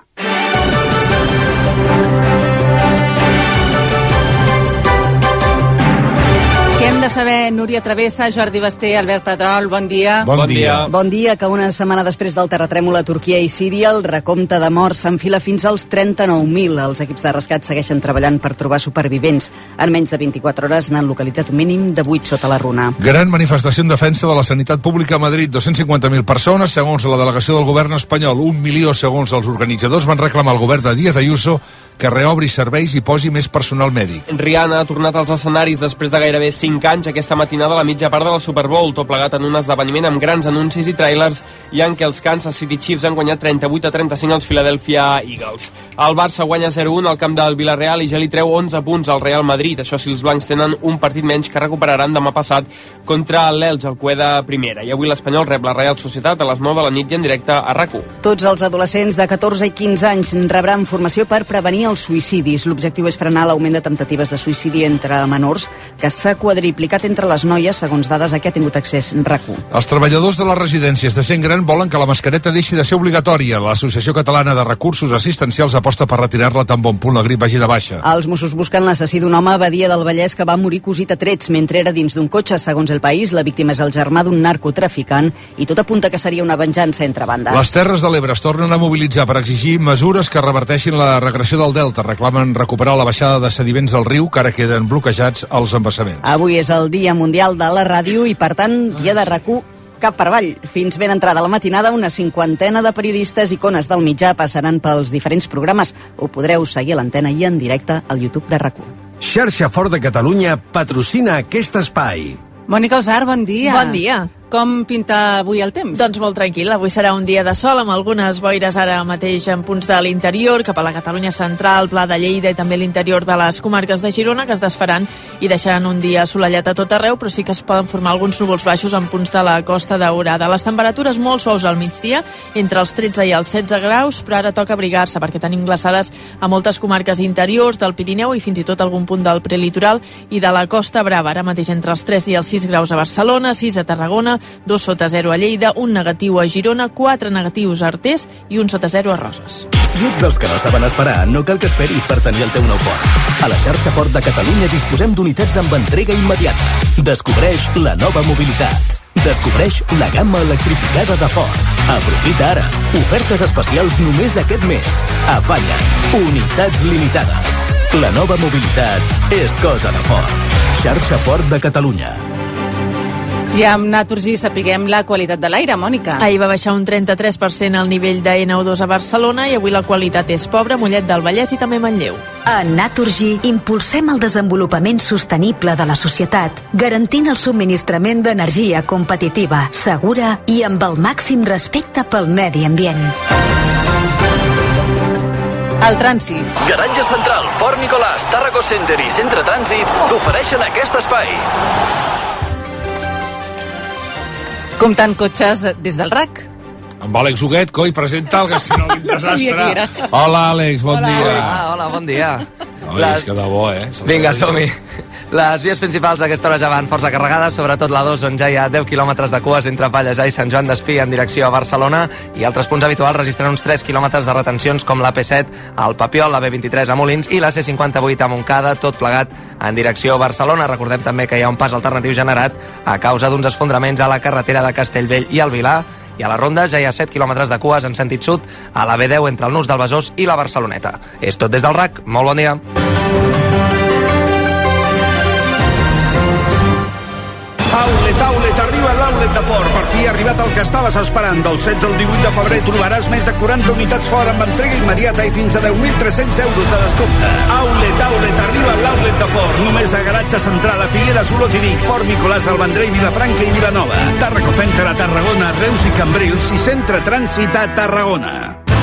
Què hem de saber? Núria Travessa, Jordi Basté, Albert Pedrol, bon dia. Bon dia. Bon dia, que una setmana després del terratrèmol a Turquia i Síria, el recompte de morts s'enfila fins als 39.000. Els equips de rescat segueixen treballant per trobar supervivents. En menys de 24 hores n'han localitzat un mínim de 8 sota la runa. Gran manifestació en defensa de la sanitat pública a Madrid. 250.000 persones, segons la delegació del govern espanyol. 1 milió, segons els organitzadors, van reclamar al govern de Díaz Ayuso que reobri serveis i posi més personal mèdic. Rihanna ha tornat als escenaris després de gairebé 5 anys aquesta matinada a la mitja part de la Super Bowl, tot plegat en un esdeveniment amb grans anuncis i trailers i en què els Kansas City Chiefs han guanyat 38-35 als Philadelphia Eagles. El Barça guanya 0-1 al camp del Villarreal i ja li treu 11 punts al Real Madrid. Això si els blancs tenen un partit menys que recuperaran demà passat contra l'Elx, al cué de primera. I avui l'Espanyol rep la Real Societat a les 9 de la nit i en directe a RAC1. Tots els adolescents de 14 i 15 anys rebran formació per prevenir els suïcidis. L'objectiu és frenar l'augment de temptatives de suïcidi entre menors, que s'ha quadriplicat entre les noies, segons dades a què ha tingut accés RAC1. Els treballadors de les residències de gent gran volen que la mascareta deixi de ser obligatòria. L'Associació Catalana de Recursos Assistencials aposta per retirar-la tan bon punt la grip vagi de baixa. Els Mossos busquen l'assassí d'un home a Badia del Vallès que va morir cosit a trets mentre era dins d'un cotxe. Segons El País, la víctima és el germà d'un narcotraficant i tot apunta que seria una venjança entre bandes. Les Terres de l'Ebre es tornen a mobilitzar per exigir mesures que reverteixin la regressió del delta. Reclamen recuperar la baixada de sediments del riu, que ara queden bloquejats als embassaments. Avui és el Dia Mundial de la Ràdio i, per tant, dia de RAC1 cap per avall. Fins ben entrada la matinada, una 50ena de periodistes i icones del mitjà passaran pels diferents programes. Ho podreu seguir a l'antena i en directe al YouTube de RAC1. Xarxa Fort de Catalunya patrocina aquest espai. Mònica Osar, bon dia. Bon dia. Com pinta avui el temps? Doncs molt tranquil. Avui serà un dia de sol amb algunes boires ara mateix en punts de l'interior, cap a la Catalunya central, Pla de Lleida i també l'interior de les comarques de Girona, que es desfaran i deixaran un dia assolellat a tot arreu, però sí que es poden formar alguns núvols baixos en punts de la Costa Daurada. Les temperatures molt suaus al migdia, entre els 13 i els 16 graus, però ara toca abrigar-se perquè tenim glaçades a moltes comarques interiors del Pirineu i fins i tot algun punt del prelitoral i de la Costa Brava. Ara mateix entre els 3 i els 6 graus a Barcelona, 6 a Tarragona, 2 sota 0 a Lleida, 1 negatiu a Girona, 4 negatius a Artés i 1 sota 0 a Roses. Si ets dels que no saben esperar, no cal que esperis per tenir el teu nou Ford. A la xarxa Ford de Catalunya disposem d'unitats amb entrega immediata. Descobreix la nova mobilitat. Descobreix la gamma electrificada de Ford. Aprofita ara. Ofertes especials només aquest mes. Afanya't. Unitats limitades. La nova mobilitat és cosa de Ford. Xarxa Ford de Catalunya. I amb Naturgy sapiguem la qualitat de l'aire, Mònica. Ahir va baixar un 33% el nivell de NO2 a Barcelona i avui la qualitat és pobra, Mollet del Vallès i també Manlleu. A Naturgy impulsem el desenvolupament sostenible de la societat, garantint el subministrament d'energia competitiva, segura i amb el màxim respecte pel medi ambient. El trànsit. Garatge Central, Fort Nicolàs, Tàrraco Center i Centre Trànsit t'ofereixen aquest espai. Comptant cotxes des del RAC. Amb Àlex Huguet, coi, presenta el gastinòmic desastre. Hola, Àlex, bon dia. Hola, bon dia. Oi, és que de bo, Vinga, som-hi. Les vies principals a aquesta hora ja van força carregades, sobretot la 2, on ja hi ha 10 quilòmetres de cues entre Pallejà i Sant Joan d'Espí en direcció a Barcelona, i altres punts habituals registren uns 3 quilòmetres de retencions com la P7 al Papiol, la B23 a Molins i la C58 a Montcada, tot plegat en direcció a Barcelona. Recordem també que hi ha un pas alternatiu generat a causa d'uns esfondraments a la carretera de Castellvell i el Vilar, i a la Ronda ja hi ha 7 quilòmetres de cues en sentit sud a la B10 entre el Nus del Besòs i la Barceloneta. És tot des del RAC. Molt bon dia. Outlet, arriba l'Outlet de Ford. Per fi ha arribat el que estaves esperant. Del 16 al 18 de febrer trobaràs més de 40 unitats Ford amb entrega immediata i fins a 10.300 euros de descompte. Outlet, arriba l'Outlet de Ford. Només a Garatge Central, a Figueres, Olot i Vic, Fort Nicolàs, al Vendrell, Vilafranca i Vilanova. Tàrraco Center a Tarragona, Reus i Cambrils i Centre Trànsit a Tarragona.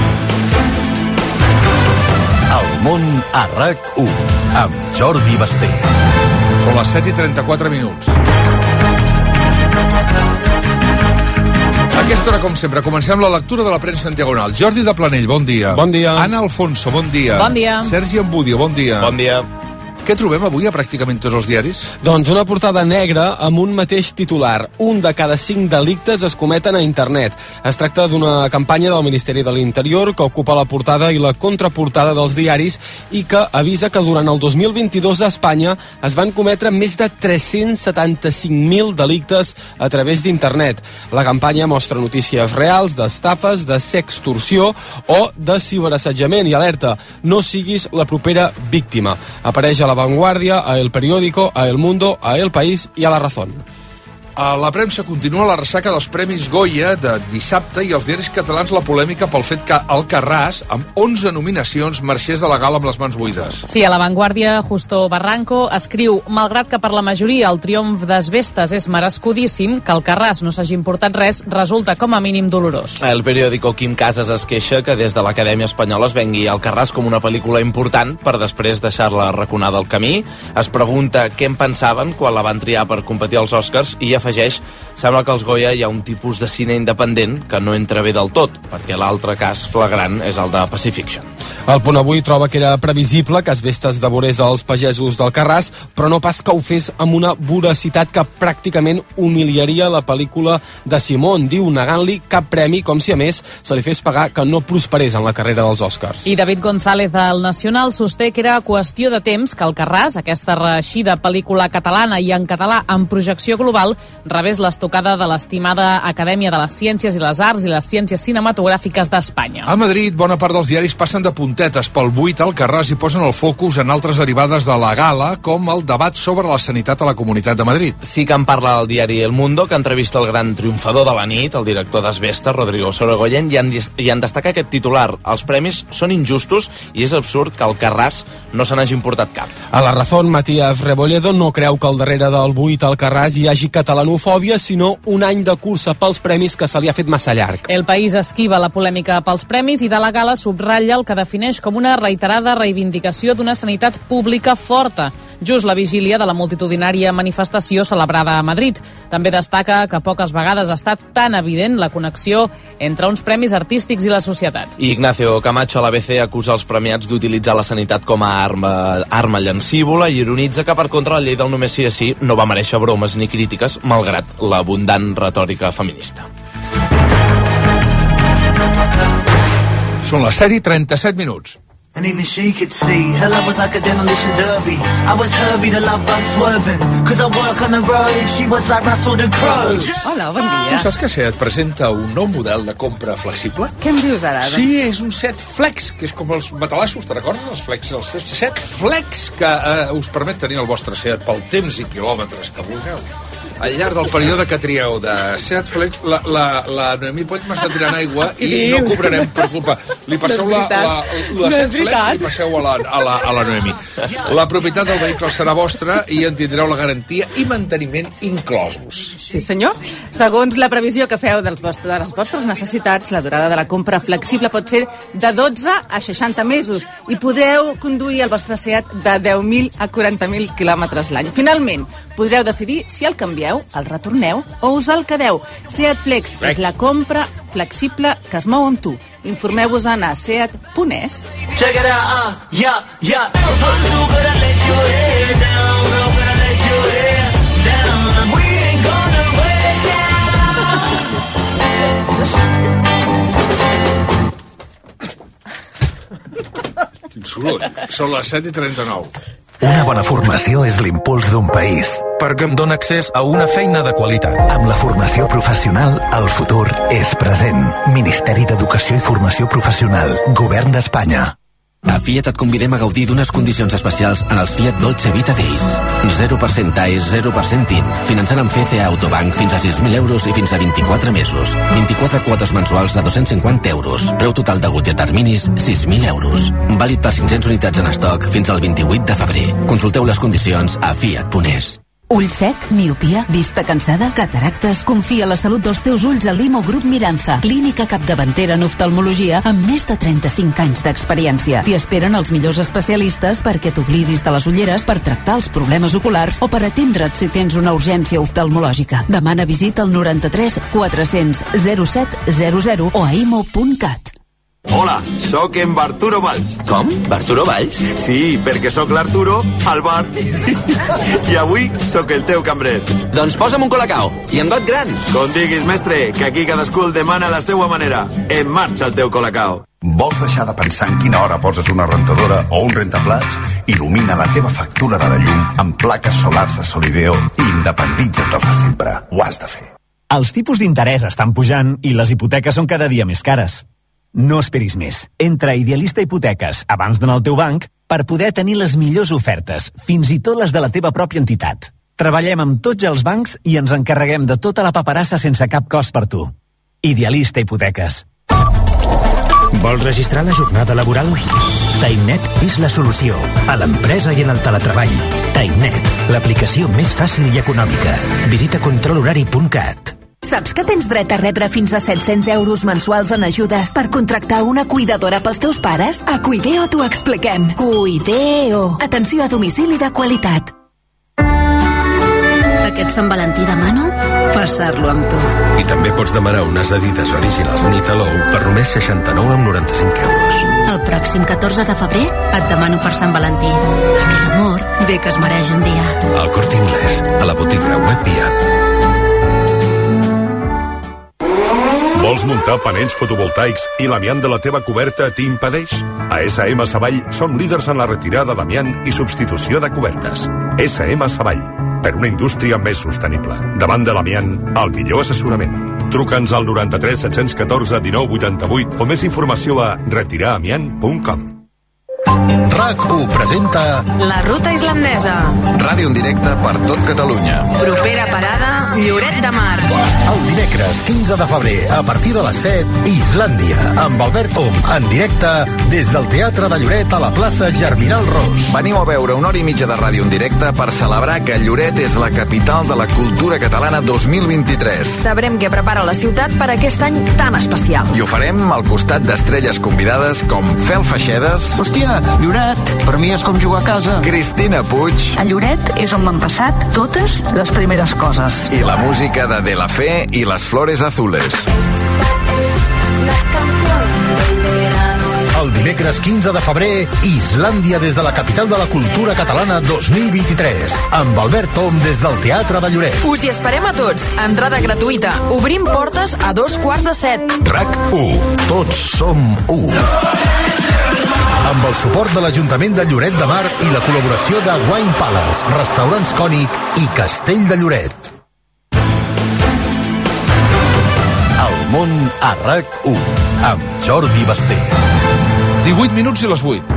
El món a RAC1 amb Jordi Basté. Són les 7:34. A aquesta hora, com sempre, comencem la lectura de la premsa en diagonal. Jordi de Planell, bon dia. Bon dia. Anna Alfonso, bon dia. Bon dia. Sergi Ambudio, bon dia. Bon dia. Què trobem avui a pràcticament tots els diaris? Doncs una portada negra amb un mateix titular. 1 de cada 5 delictes es cometen a internet. Es tracta d'una campanya del Ministeri de l'Interior que ocupa la portada i la contraportada dels diaris i que avisa que durant el 2022 a Espanya es van cometre més de 375.000 delictes a través d'internet. La campanya mostra notícies reals d'estafes, de sextorsió o de ciberassetjament i alerta: no siguis la propera víctima. Apareix a La Vanguardia, a El Periódico, a El Mundo, a El País i a La Razón. A la premsa continua la ressaca dels Premis Goya de dissabte i als diaris catalans la polèmica pel fet que Alcarràs, amb 11 nominacions, marxés de la gala amb les mans buides. Sí, a La Vanguardia, Justo Barranco escriu: malgrat que per la majoria el triomf d'Asbestes és merescudíssim, que Alcarràs no s'hagi importat res resulta com a mínim dolorós. El periòdico Quim Casas es queixa que des de l'Acadèmia Espanyola es vengui Alcarràs com una pel·lícula important per després deixar-la arraconada al camí. Es pregunta què en pensaven quan la van triar per competir als Oscars i afegeix: sembla que als Goya hi ha un tipus de cine independent que no entra bé del tot, perquè l'altre cas flagrant és el de Pacifiction. El Punt Avui troba que era previsible que Asbestes devorés els pagesos d'Alcarràs, però no pas que ho fes amb una voracitat que pràcticament humiliaria la pel·lícula de Simón. Diu, negant-li cap premi, com si a més se li fes pagar que no prosperés en la carrera dels Oscars. I David González del Nacional sosté que era qüestió de temps que Alcarràs, aquesta reeixida pel·lícula catalana i en català amb projecció global, rebés l'estocada de l'estimada Acadèmia de les Ciències i les Arts i les Ciències Cinematogràfiques d'Espanya. A Madrid, bona part dels diaris passen de puntetes pel buit al Alcarràs i posen el focus en altres derivades de la gala, com el debat sobre la sanitat a la Comunitat de Madrid. Sí que en parla el diari El Mundo, que entrevista el gran triomfador de la nit, el director d'Asbestes, Rodrigo Sorogoyen, i en destaca aquest titular: els premis són injustos i és absurd que Alcarràs no se n'hagi importat cap. A La Razón, Matías Rebolledo no creu que al darrere del buit al Alcarràs hi hagi catalanofòbia, sinó un any de cursa pels premis que se li ha fet massa llarg. El País esquiva la polèmica pels premis i de la gala subratlla el que defineix com una reiterada reivindicació d'una sanitat pública forta, just la vigília de la multitudinària manifestació celebrada a Madrid. També destaca que poques vegades ha estat tan evident la connexió entre uns premis artístics i la societat. I Ignacio Camacho a l'ABC acusa els premiats d'utilitzar la sanitat com a arma llancívola i ironitza que per contra la llei del només sí és sí no va mereixer bromes ni crítiques, malgrat l'abundant retòrica feminista. Són les 7:37. And even she could see her love was like a demolition derby. I was Herbie, the love bug swerving. Cause I work on the road, she was like Russell the Crowe. Hola, bon dia. Tu saps que Seat presenta un nou model de compra flexible? Què em dius ara? Sí, és un Seat Flex, que és com els matalassos, te recordes? Els Flex, els Seat Flex, que us permet tenir el vostre Seat pel temps i quilòmetres que vulgueu. Al llarg del període que trieu de Seat Flex, la Noemí pot m'estar tirant aigua i no cobrarem per culpa. Li passeu la Seat Flex i passeu a la Noemí. La propietat del vehicle serà vostra i en tindreu la garantia i manteniment inclosos. Sí, senyor. Segons la previsió que feu de les vostres necessitats, la durada de la compra flexible pot ser de 12 a 60 mesos i podreu conduir el vostre Seat de 10.000 a 40.000 quilòmetres l'any. Finalment, podreu decidir si el canvieu, el retorneu o us el quedeu. Seat Flex és la compra flexible que es mou amb tu. Informeu-vos a seat.es. Check it out, yeah, yeah. I'm gonna let your hair down. I'm gonna let your hair down. We ain't gonna wait down. Quin soroll. Són les 7:39. Una bona formació és l'impuls d'un país, perquè em dona accés a una feina de qualitat. Amb la formació professional, el futur és present. Ministeri d'Educació i Formació Professional, Govern d'Espanya. A Fiat et convidem a gaudir d'unes condicions especials en els Fiat Dolce Vita Days. 0% TAES, 0% TIN, finançant amb FCA Autobank fins a 6.000 euros i fins a 24 mesos. 24 quotes mensuals de 250 euros. Preu total degut i a terminis, 6.000 euros. Vàlid per 500 unitats en estoc fins al 28 de febrer. Consulteu les condicions a fiat.es. Ull sec, miopia, vista cansada, cataractes... Confia la salut dels teus ulls a Limo Grup Miranza, clínica capdavantera en oftalmologia amb més de 35 anys d'experiència. T'hi esperen els millors especialistes perquè t'oblidis de les ulleres, per tractar els problemes oculars o per atendre't si tens una urgència oftalmològica. Demana visita al 93 400 0700 o a imo.cat. Hola, sóc en Barturo Valls. Com? Barturo Valls? Sí, perquè sóc l'Arturo al bar. I avui sóc el teu cambrer. Doncs posa'm un colacao, i en got gran. Com diguis, mestre, que aquí cadascú el demana a la seva manera. En marxa el teu colacao. Vols deixar de pensar en quina hora poses una rentadora o un rentaplats? Il·lumina la teva factura de la llum amb plaques solars de Solideo i independitza't de sempre. Ho has de fer. Els tipus d'interès estan pujant i les hipoteques són cada dia més cares. No esperis més. Entra a Idealista Hipoteques abans d'anar al teu banc per poder tenir les millors ofertes, fins i tot les de la teva pròpia entitat. Treballem amb tots els bancs i ens encarreguem de tota la paperassa sense cap cost per tu. Idealista Hipoteques. Vols registrar la jornada laboral? TimeNet és la solució a l'empresa i en el teletreball. TimeNet, l'aplicació més fàcil i econòmica. Visita controlhorari.cat. Saps que tens dret a rebre fins a 700 euros mensuals en ajudes per contractar una cuidadora pels teus pares? A Cuideo t'ho expliquem. Cuideo. Atenció a domicili de qualitat. Aquest Sant Valentí demano passar-lo amb tu. I també pots demanar unes Adidas Originals Nita Low per només 69,95 euros. El pròxim 14 de febrer et demano per Sant Valentí, perquè l'amor bé que es mereix un dia. Al Corte Inglés, a la botiga web i app. Vols muntar panells fotovoltaics i l'amiant de la teva coberta t'impedeix? A SM Savall som líders en la retirada d'amiant i substitució de cobertes. SM Savall, per una indústria més sostenible. Davant de l'amiant, el millor assessorament. Truca'ns al 93 714 19 88 o més informació a retiraramiant.com. RAC1 presenta La Ruta Islandesa. Ràdio en directe per tot Catalunya. Propera parada, Lloret de Mar. El dimecres 15 de febrer, a partir de les 7, Islàndia, amb Albert Om, en directe des del Teatre de Lloret a la plaça Germinal Ros. Veniu a veure una hora i mitja de ràdio en directe per celebrar que Lloret és la capital de la cultura catalana 2023. Sabrem què prepara la ciutat per aquest any tan especial. I ho farem al costat d'estrelles convidades com Fel Feixedes. Hòstia, Lloret, per mi és com jugar a casa. Cristina Puig. A Lloret és on m'han passat totes les primeres coses. I la música de De La Fe i les Flores Azules. El dimecres 15 de febrer, Islàndia des de la capital de la cultura catalana 2023, amb Albert Tom des del Teatre de Lloret. Us hi esperem a tots. Entrada gratuïta. Obrim portes a 2:15. RAC1. Tots som u. Amb el suport de l'Ajuntament de Lloret de Mar i la col·laboració de Wine Palace, Restaurants Cònic i Castell de Lloret. El món a RAC1, amb Jordi Basté. 18 minuts i les 8.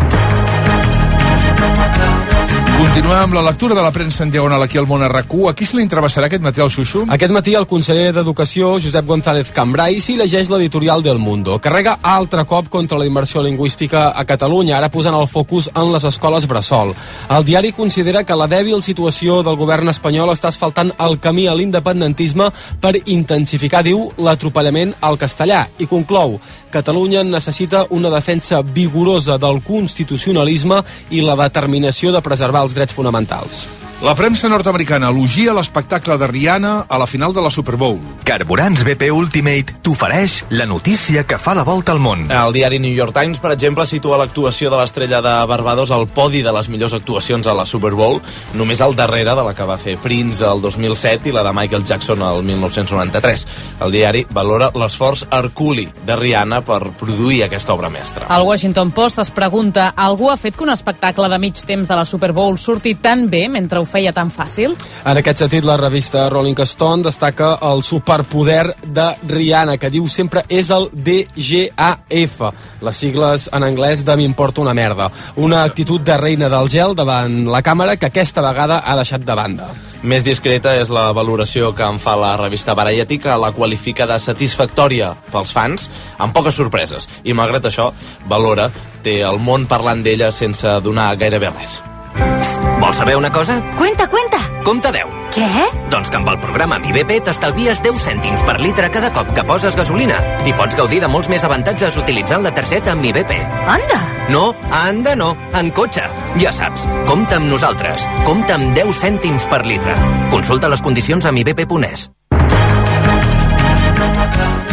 Continuem amb la lectura de la premsa en diagonal aquí al món a RAC1. A qui se li entrevessarà aquest matí al Xuxu? Aquest matí el conseller d'Educació, Josep González Cambrai, s'hi llegeix l'editorial del Mundo. Carrega altre cop contra la immersió lingüística a Catalunya, ara posant el focus en les escoles bressol. El diari considera que la dèbil situació del govern espanyol està asfaltant el camí a l'independentisme per intensificar, diu, l'atropellament al castellà. I conclou, Catalunya necessita una defensa vigorosa del constitucionalisme i la determinació de preservar els drets fonamentals. La premsa nord-americana elogia l'espectacle de Rihanna a la final de la Super Bowl. Carburants BP Ultimate t'ofereix la notícia que fa la volta al món. El diari New York Times, per exemple, situa l'actuació de l'estrella de Barbados al podi de les millors actuacions a la Super Bowl, només al darrere de la que va fer Prince el 2007 i la de Michael Jackson el 1993. El diari valora l'esforç herculi de Rihanna per produir aquesta obra mestra. El Washington Post es pregunta: algú ha fet que un espectacle de mig temps de la Super Bowl surti tan bé mentre ho feia tan fàcil? En aquest sentit, la revista Rolling Stone destaca el superpoder de Rihanna, que diu sempre és el DGAF, les sigles en anglès de m'importa una merda. Una actitud de reina del gel davant la càmera que aquesta vegada ha deixat de banda. Més discreta és la valoració que en fa la revista Variety, que la qualifica de satisfactòria pels fans, amb poques sorpreses. I malgrat això, valora, té el món parlant d'ella sense donar gairebé res. Vols saber una cosa? Cuenta. Compte 10. Què? Doncs que amb el programa Mi BP t'estalvies 10 cèntims per litre cada cop que poses gasolina i pots gaudir de molts més avantatges utilitzant la targeta Mi BP. Anda! No, anda no, en cotxe. Ja saps, compta amb nosaltres. Compta amb 10 cèntims per litre. Consulta les condicions a mibp.es.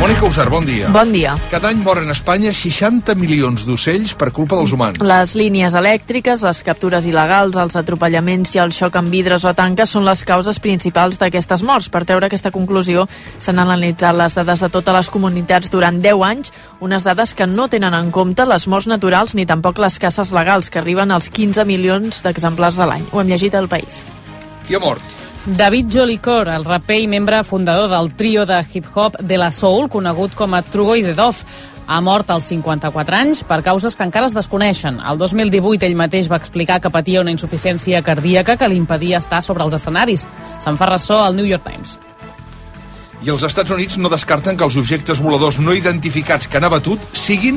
Mònica Usar, bon dia. Bon dia. Cada any moren a Espanya 60 milions d'ocells per culpa dels humans. Les línies elèctriques, les captures il·legals, els atropellaments i el xoc amb vidres o tanques són les causes principals d'aquestes morts. Per treure aquesta conclusió s'han analitzat les dades de totes les comunitats durant 10 anys, unes dades que no tenen en compte les morts naturals ni tampoc les caces legals, que arriben als 15 milions d'exemplars a l'any. Ho hem llegit al País. Qui ha mort? David Jolicor, el raper i membre fundador del trio de hip-hop De La Soul, conegut com a Trugo i The Dove, ha mort als 54 anys per causes que encara es desconeixen. El 2018 ell mateix va explicar que patia una insuficiència cardíaca que li impedia estar sobre els escenaris. Se'n fa ressò al New York Times. I els Estats Units no descarten que els objectes voladors no identificats que han abatut siguin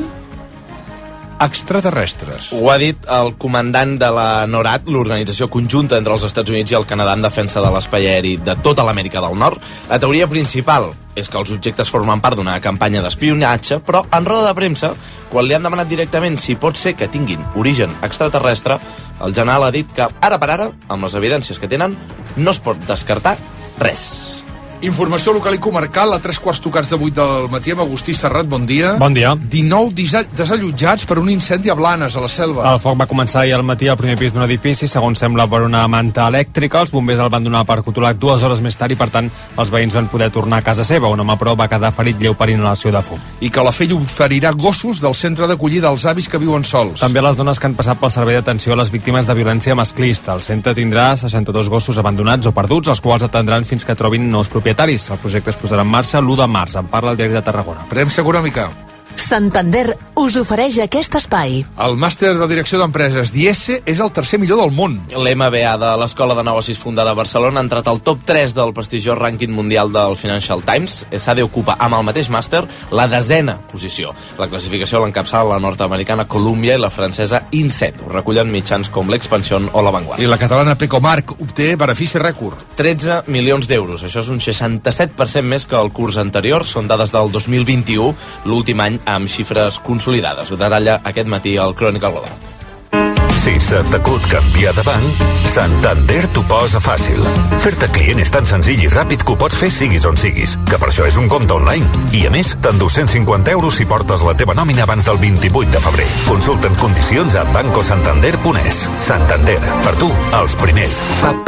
extraterrestres. Ho ha dit el comandant de la NORAD, l'organització conjunta entre els Estats Units i el Canadà en defensa de l'espai aeri de tota l'Amèrica del Nord. La teoria principal és que els objectes formen part d'una campanya d'espionatge, però en roda de premsa, quan li han demanat directament si pot ser que tinguin origen extraterrestre, el general ha dit que ara per ara, amb les evidències que tenen, no es pot descartar res. Informació local i comarcal a 3:15 de 8 del matí amb Agustí Serrat, bon dia. Bon dia. 19 desallotjats per un incendi a Blanes, a la Selva. El foc va començar ahir al matí al primer pis d'un edifici, segons sembla per una manta elèctrica. Els bombers el van donar per controlat 2 hores més tard i, per tant, els veïns van poder tornar a casa seva. Un home, però, va quedar ferit lleu per inhalació de fum. I Calafell oferirà gossos del centre d'acollida als avis que viuen sols. També les dones que han passat pel servei d'atenció a les víctimes de violència masclista. El centre tindrà 62 gossos abandonats o perduts, els quals atendran fins que trobin nous propietaris. El projecte es posarà en marxa l'1 de març. En parla el Diari de Tarragona. Premsa econòmica. Santander us ofereix aquest espai. El màster de direcció d'empreses d'IESE és el tercer millor del món. L'MBA de l'Escola de Negocis fundada a Barcelona ha entrat al top 3 del prestigiós rànquing mundial del Financial Times. ESADE ocupa amb el mateix màster la 10ª posició. La classificació l'encapçala la nord-americana Columbia i la francesa INSET. Ho recullen mitjans com l'Expansión o la Vanguardia. I la catalana Pecomarc obté benefici rècord. 13 milions d'euros. Això és un 67% més que el curs anterior. Són dades del 2021, l'últim any amb xifres consolidades. Ho detalla aquest matí al Crònica Global. Si se t'acut canviar de banc, Santander t'ho posa fàcil. Fer-te client és tan senzill i ràpid que ho pots fer siguis on siguis, que per això és un compte online. I a més, t'endús 150 euros si portes la teva nòmina abans del 28 de febrer. Consulta'n condicions a bancosantander.es. Santander, per tu, els primers.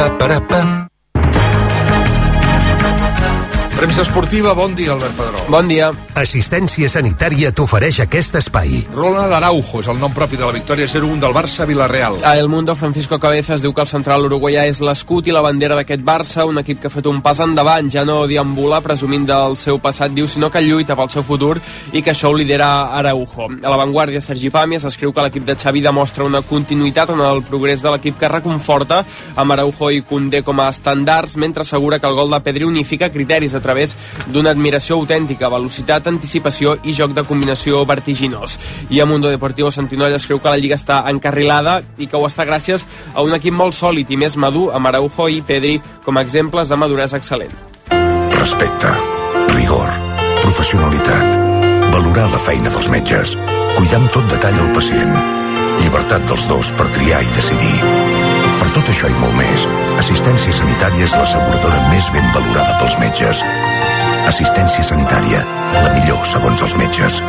Premsa esportiva, bon dia, Albert Pedró. Bon dia. Assistència Sanitària t'ofereix aquest espai. Ronald Araujo és el nom propi de la victòria 0-1 del Barça a Villarreal. A El Mundo, Francisco Cabezas diu que el central uruguaià és l'escut i la bandera d'aquest Barça, un equip que ha fet un pas endavant, ja no deambula presumint del seu passat, diu, sinó que lluita pel seu futur i que això ho lidera Araujo. A la Vanguardia, Sergi Pàmies escriu que l'equip de Xavi demostra una continuïtat en el progrés de l'equip que reconforta amb Araujo i Koundé com a estàndards, mentre assegura que el gol de Pedri unifica criteris a través d'una admiració autèntica, velocitat, anticipació i joc de combinació vertiginós. I a Mundo Deportivo, Santinolla escriu que la Lliga està encarrilada i que ho està gràcies a un equip molt sòlid i més madur, amb Araujo i Pedri com a exemples de maduresa excel·lent. Respecte, rigor, professionalitat, valorar la feina dels metges, cuidar amb tot detall el pacient, llibertat dels dos per triar i decidir. Per tot això i molt més, Assistència Sanitària és l'asseguradora més ben valorada pels metges. Assistència Sanitària, la millor segons els metges.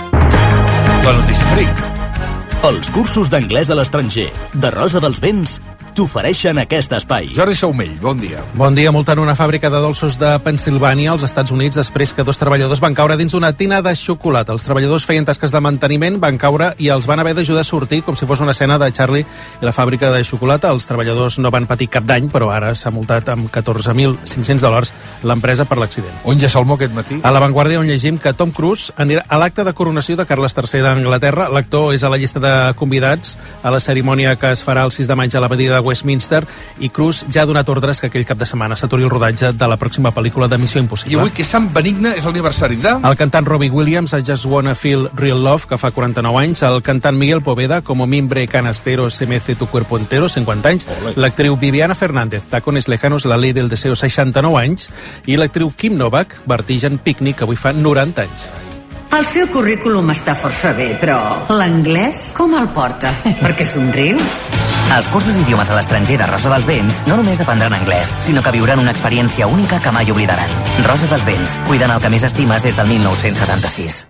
La notícia fric. Els cursos d'anglès a l'estranger de Rosa dels Vents t'ofereixen aquest espai. Jordi Saumell, bon dia. Bon dia. Multant una fàbrica de dolços de Pennsilvània als Estats Units després que 2 treballadors van caure dins una tina de xocolata. Els treballadors feien tasques de manteniment, van caure i els van haver d'ajudar a sortir com si fos una escena de Charlie i la fàbrica de xocolata. Els treballadors no van patir cap dany, però ara s'ha multat amb $14.500 l'empresa per l'accident. On ja salmó aquest matí? A La Vanguardia, on llegim que Tom Cruise anirà a l'acte de coronació de Carles III d'Anglaterra. L'actor és a la llista de convidats a la cerimònia que es farà el 6 de maig a l'abadia de Westminster, i Cruise ja ha donat ordres que aquell cap de setmana s'aturi el rodatge de la pròxima pel·lícula de Missió Impossible. I avui que Sant Benigne és l'aniversari de... El cantant Robbie Williams, I Just Wanna Feel Real Love, que fa 49 anys, el cantant Miguel Poveda, Como Mimbre Canastero Se Mece Tu Cuerpo Entero, 50 anys, l'actriu Viviana Fernández, Tacones Lejanos, La Ley del Deseo, 69 anys, i l'actriu Kim Novak, Vertigen Picnic, que avui fa 90 anys. El seu currículum està força bé, però l'anglès com el porta? Perquè somriu? Als cursos d'idiomes a l'estranger de Rosa dels Vents no només aprendran anglès, sinó que viuran una experiència única que mai oblidaran. Rosa dels Vents, cuidant el que més estimes des del 1976.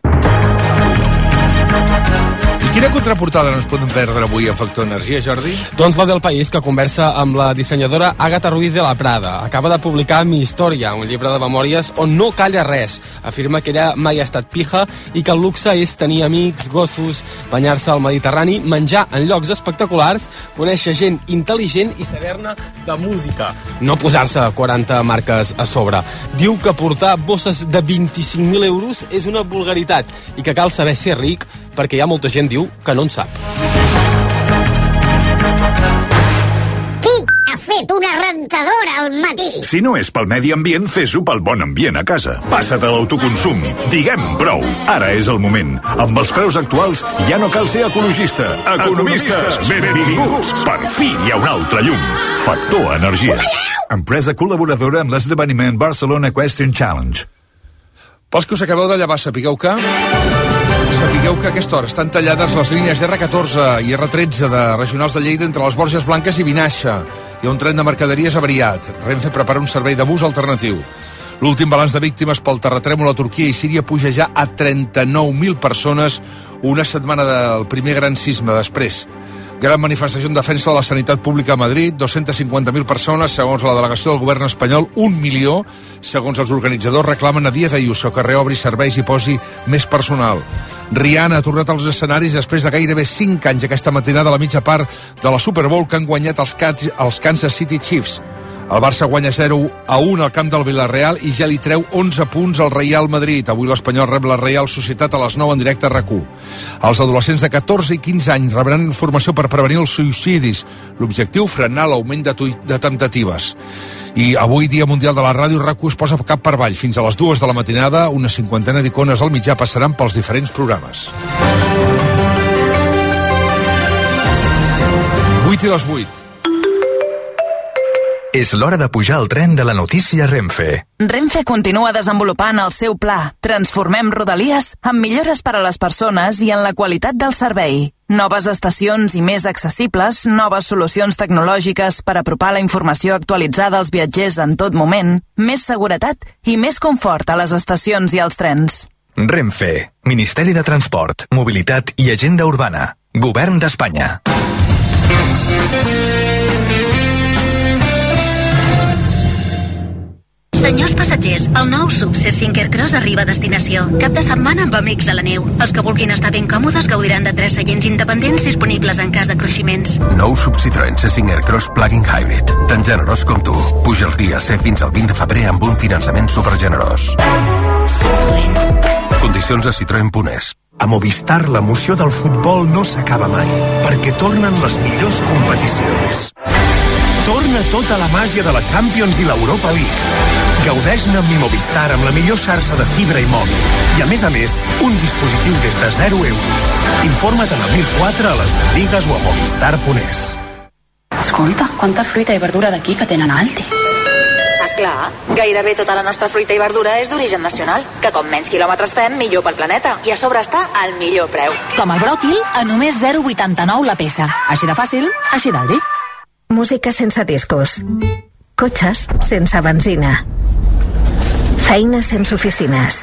I quina contraportada no ens podem perdre avui a Factor Energia, Jordi? Doncs la del País, que conversa amb la dissenyadora Àgata Ruiz de la Prada. Acaba de publicar Mi Història, un llibre de memòries on no calla res. Afirma que ella mai ha estat pija i que el luxe és tenir amics, gossos, banyar-se al Mediterrani, menjar en llocs espectaculars, conèixer gent intel·ligent i saber-ne de música. No posar-se 40 marques a sobre. Diu que portar bosses de 25.000 euros és una vulgaritat i que cal saber ser ric perquè hi ha molta gent, diu, que no en sap. Qui ha fet una rentadora al matí? Si no és pel medi ambient, fes-ho pel bon ambient a casa. Passa't a l'autoconsum. Diguem prou. Ara és el moment. Amb els preus actuals ja no cal ser ecologista. Economistes, benvinguts. Per fi hi ha un altre llum. Factor Energia. Empresa col·laboradora amb l'esdeveniment Barcelona Equestrian Challenge. Pels que us acabeu de llevar, sapigueu que a aquesta hora estan tallades les línies R14 i R13 de regionals de Lleida entre les Borges Blanques i Vinaixa. Hi ha un tren de mercaderies avariat. Renfe prepara un servei de bus alternatiu. L'últim balanç de víctimes pel terratrèmol a Turquia i Síria puja ja a 39.000 persones una setmana del primer gran sisme. Després, gran manifestació en defensa de la sanitat pública a Madrid, 250.000 persones, segons la delegació del govern espanyol, 1 milió, segons els organitzadors, reclamen a Díaz Ayuso que reobri serveis i posi més personal. Rihanna ha tornat als escenaris després de gairebé 5 anys aquesta matinada a la mitja part de la Super Bowl que han guanyat els Kansas City Chiefs. El Barça guanya 0-1 al camp del Villarreal i ja li treu 11 punts al Real Madrid. Avui l'Espanyol rep la Real Societat a les 9 en directe a RAC1. Els adolescents de 14 i 15 anys rebran informació per prevenir els suïcidis. L'objectiu, frenar l'augment de temptatives. I avui, Dia Mundial de la Ràdio, RAC1 es posa cap per avall. Fins a les 2 de la matinada, una 50ena d'icones al mitjà passaran pels diferents programes. 8 i les 8. És l'hora de pujar al tren de la notícia Renfe. Renfe continua desenvolupant el seu pla. Transformem Rodalies amb millores per a les persones i en la qualitat del servei. Noves estacions i més accessibles, noves solucions tecnològiques per apropar la informació actualitzada als viatgers en tot moment, més seguretat i més confort a les estacions i als trens. Renfe, Ministeri de Transport, Mobilitat i Agenda Urbana. Govern d'Espanya. Senyors passatgers, el nou SUV C5 Aircross arriba a destinació. Cap de setmana amb amics a la neu. Els que vulguin estar ben còmodes gaudiran de 3 seients independents disponibles en cas de cruiximents. Nou SUV Citroën C5 Aircross Plug-in Hybrid. Tan generós com tu. Puja els dies C fins al 20 de febrer amb un finançament supergenerós. Citroën. Condicions a citroen.es. A Movistar l'emoció del futbol no s'acaba mai, perquè tornen les millors competicions. Torna tota la màgia de la Champions i l'Europa League. Gaudeix-ne amb mi Movistar amb la millor xarxa de fibra i mòbil. I a més, un dispositiu des de 0 euros. Informa't en el 1004 a les botigues o a movistar.es. Escolta, quanta fruita i verdura d'aquí que tenen a Aldi. Esclar, gairebé tota la nostra fruita i verdura és d'origen nacional, que com menys quilòmetres fem, millor pel planeta. I a sobre està al millor preu. Com el bròquil, a només 0,89 la peça. Així de fàcil, així d'Aldi. Música sense discos. Cotxes sense benzina. Feines sense oficines.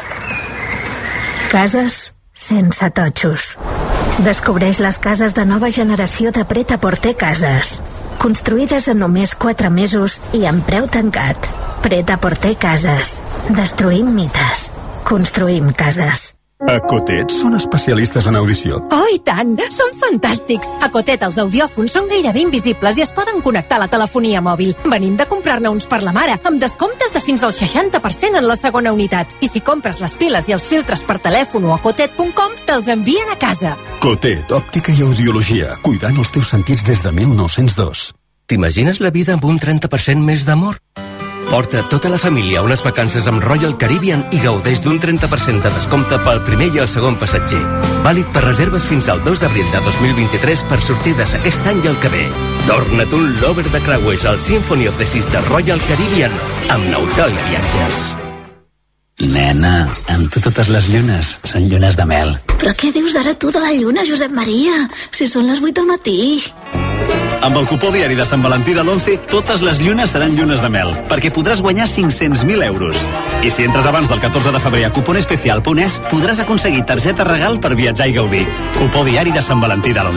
Cases sense totxos. Descobreix les cases de nova generació de Pret-a-Porter Cases. Construïdes en només 4 mesos i amb preu tancat. Pret-a-Porter Cases. Destruïm mites. Construïm cases. A Cotet són especialistes en audició. Oh, i tant! Són fantàstics! A Cotet els audiòfons són gairebé invisibles i es poden connectar a la telefonia mòbil. Venim de comprar-ne uns per la mare, amb descomptes de fins al 60% en la segona unitat. I si compres les piles i els filtres per telèfon o a cotet.com, te'ls envien a casa. Cotet, òptica i audiologia, cuidant els teus sentits des de 1902. T'imagines la vida amb un 30% més d'amor? Porta tota la família a unes vacances amb Royal Caribbean i gaudeix d'un 30% de descompte pel primer i el segon passatger. Vàlid per reserves fins al 2 d'abril de 2023 per sortides aquest any i el que ve. Torna't un lover de creuers al Symphony of the Seas de Royal Caribbean amb Nautalia Viatges. Nena, amb tu totes les llunes són llunes de mel. Però què dius ara tu de la lluna, Josep Maria? Si són les 8 del matí. Amb el cupó diari de Sant Valentí de l'11, totes les llunes seran llunes de mel, perquè podràs guanyar 500.000 euros. I si entres abans del 14 de febrer a cuponespecial.es, podràs aconseguir targeta regal per viatjar i gaudir. Cupó diari de Sant Valentí de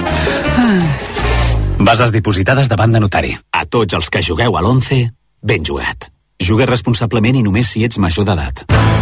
l'11. Bases dipositades davant de notari. A tots els que jugueu a l'11, ben jugat. Juga responsablement i només si ets major d'edat.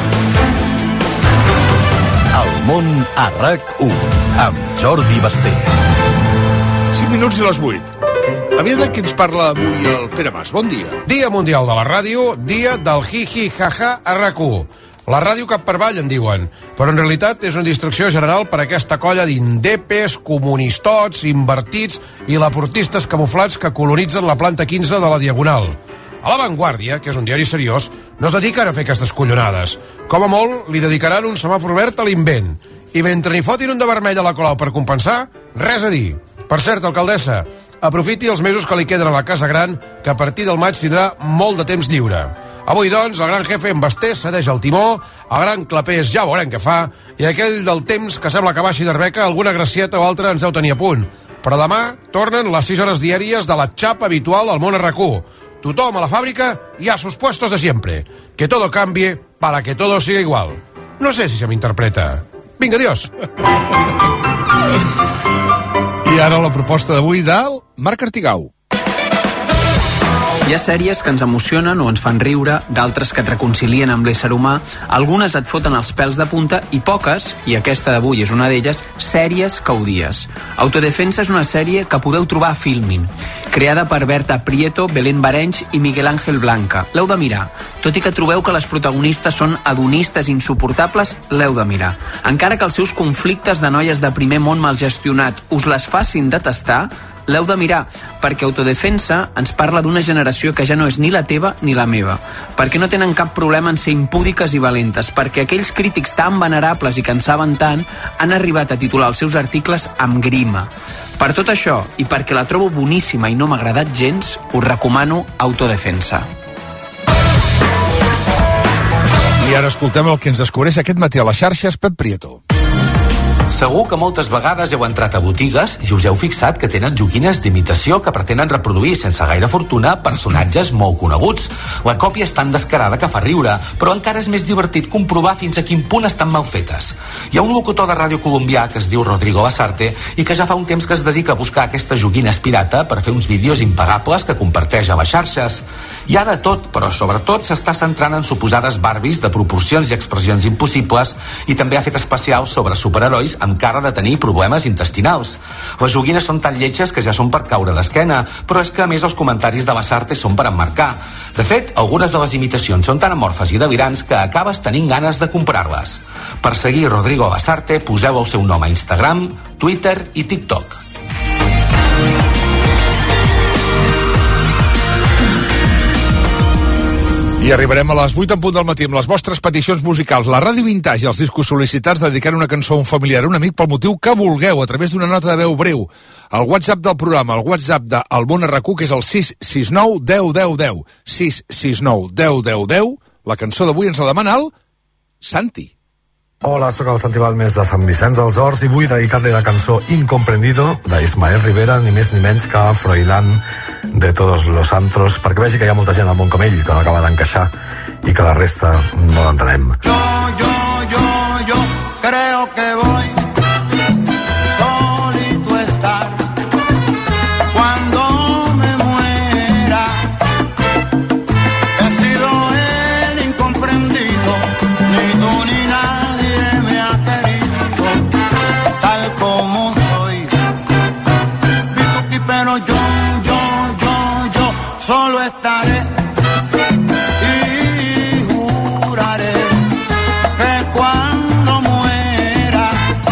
El món a RAC1 amb Jordi Basté. 5 minuts i les 8. Aviam de què ens parla avui el Pere Mas. Bon dia. Dia Mundial de la Ràdio, dia del hi-hi-ha-ha a RAC1. La ràdio cap per avall, en diuen. Però en realitat és una distracció general per a aquesta colla d'indepes, comunistots, invertits i laportistes camuflats que colonitzen la planta 15 de la Diagonal. A La Vanguardia, que és un diari seriós, no es dediquen a fer aquestes collonades. Com a molt, li dedicaran un semàfor verd a l'invent. I mentre n'hi fotin un de vermell a la Colau per compensar, res a dir. Per cert, alcaldessa, aprofiti els mesos que li queden a la Casa Gran, que a partir del maig tindrà molt de temps lliure. Avui, doncs, el gran jefe en Basté cedeix el timó, el gran Clapés ja veurem què fa, i aquell del temps que sembla que baixi d'Arbeca alguna gracieta o altra ens deu tenir a punt. Però demà tornen les 6 hores diàries de la xapa habitual al món RAC1. Tothom a la fàbrica i a sus puestos de siempre. Que todo cambie para que todo siga igual. No sé si se m'interpreta. Vinga, adiós. I ara la proposta d'avui del Marc Artigau. Hi ha sèries que ens emocionen o ens fan riure, d'altres que et reconcilien amb l'ésser humà, algunes et foten els pèls de punta i poques, i aquesta d'avui és una d'elles, sèries que odies. Autodefensa és una sèrie que podeu trobar a Filmin, creada per Berta Prieto, Belén Barenys i Miguel Ángel Blanca. L'heu de mirar. Tot i que trobeu que les protagonistes són adonistes insuportables, l'heu de mirar. Encara que els seus conflictes de noies de primer món mal gestionat us les facin detestar, l'heu de mirar, perquè Autodefensa ens parla d'una generació que ja no és ni la teva ni la meva, perquè no tenen cap problema en ser impúdiques i valentes, perquè aquells crítics tan venerables i que en saben tant han arribat a titular els seus articles amb grima. Per tot això, i perquè la trobo boníssima i no m'ha agradat gens, us recomano Autodefensa. I ara escoltem el que ens descobreix aquest matí a les xarxes Pep Prieto. Segur que moltes vegades heu entrat a botigues i us heu fixat que tenen joguines d'imitació que pretenen reproduir sense gaire fortuna personatges molt coneguts. La còpia és tan descarada que fa riure, però encara és més divertit comprovar fins a quin punt estan mal fetes. Hi ha un locutor de ràdio colombià que es diu Rodrigo Basarte i que ja fa un temps que es dedica a buscar aquestes joguines pirata per fer uns vídeos impagables que comparteix a les xarxes. Hi ha de tot, però sobretot s'està centrant en suposades Barbies de proporcions i expressions impossibles i també ha fet especials sobre superherois amb cara de tenir problemes intestinals. Les joguines són tan lletges que ja són per caure d'esquena, però és que a més els comentaris de Basarte són per emmarcar. De fet, algunes de les imitacions són tan amorfes i delirants que acabes tenint ganes de comprar-les. Per seguir Rodrigo Basarte, poseu el seu nom a Instagram, Twitter i TikTok. I arribarem a les 8 en punt del matí amb les vostres peticions musicals. La Ràdio Vintage i els discos sol·licitats dedicant una cançó a un familiar o un amic pel motiu que vulgueu, a través d'una nota de veu breu. El WhatsApp del programa, el WhatsApp de El Món RAC1, que és el 669 10 10 10. 669 10 10 10. La cançó d'avui ens la demana el Santi. Hola, sóc el Santi Balmes de Sant Vicenç dels Horts i vull dedicar-li la cançó Incomprendido d'Ismael Rivera, ni més ni menys que Froilán de Todos los Antros, perquè vegi que hi ha molta gent al món com ell que no acaba d'encaixar i que la resta no l'entenem. Yo creo que voy solito a estar cuando me muera. He sido el incomprendido, ni tú ni nadie me ha querido tal como soy. Pero yo solo estaré y juraré que cuando muera,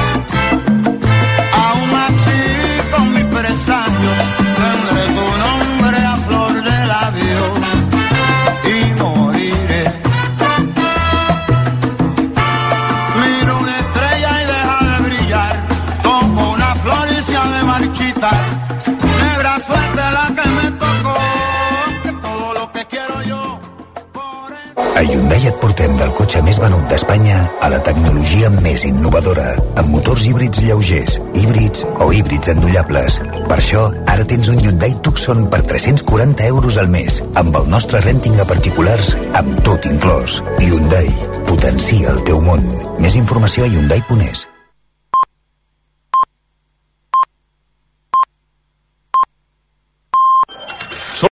aún así con mis presagios, tendré tu nombre a flor de labios y moriré. Miro una estrella y deja de brillar, toco una flor y se ha de marchitar. Negra suerte la que me tocó, que todo lo que A Hyundai et portem del cotxe més venut d'Espanya a la tecnologia més innovadora, amb motors híbrids lleugers, híbrids o híbrids endollables. Per això, ara tens un Hyundai Tucson per 340 euros al mes, amb el nostre renting a particulars, amb tot inclòs. Hyundai, potencia el teu món. Més informació a Hyundai.es.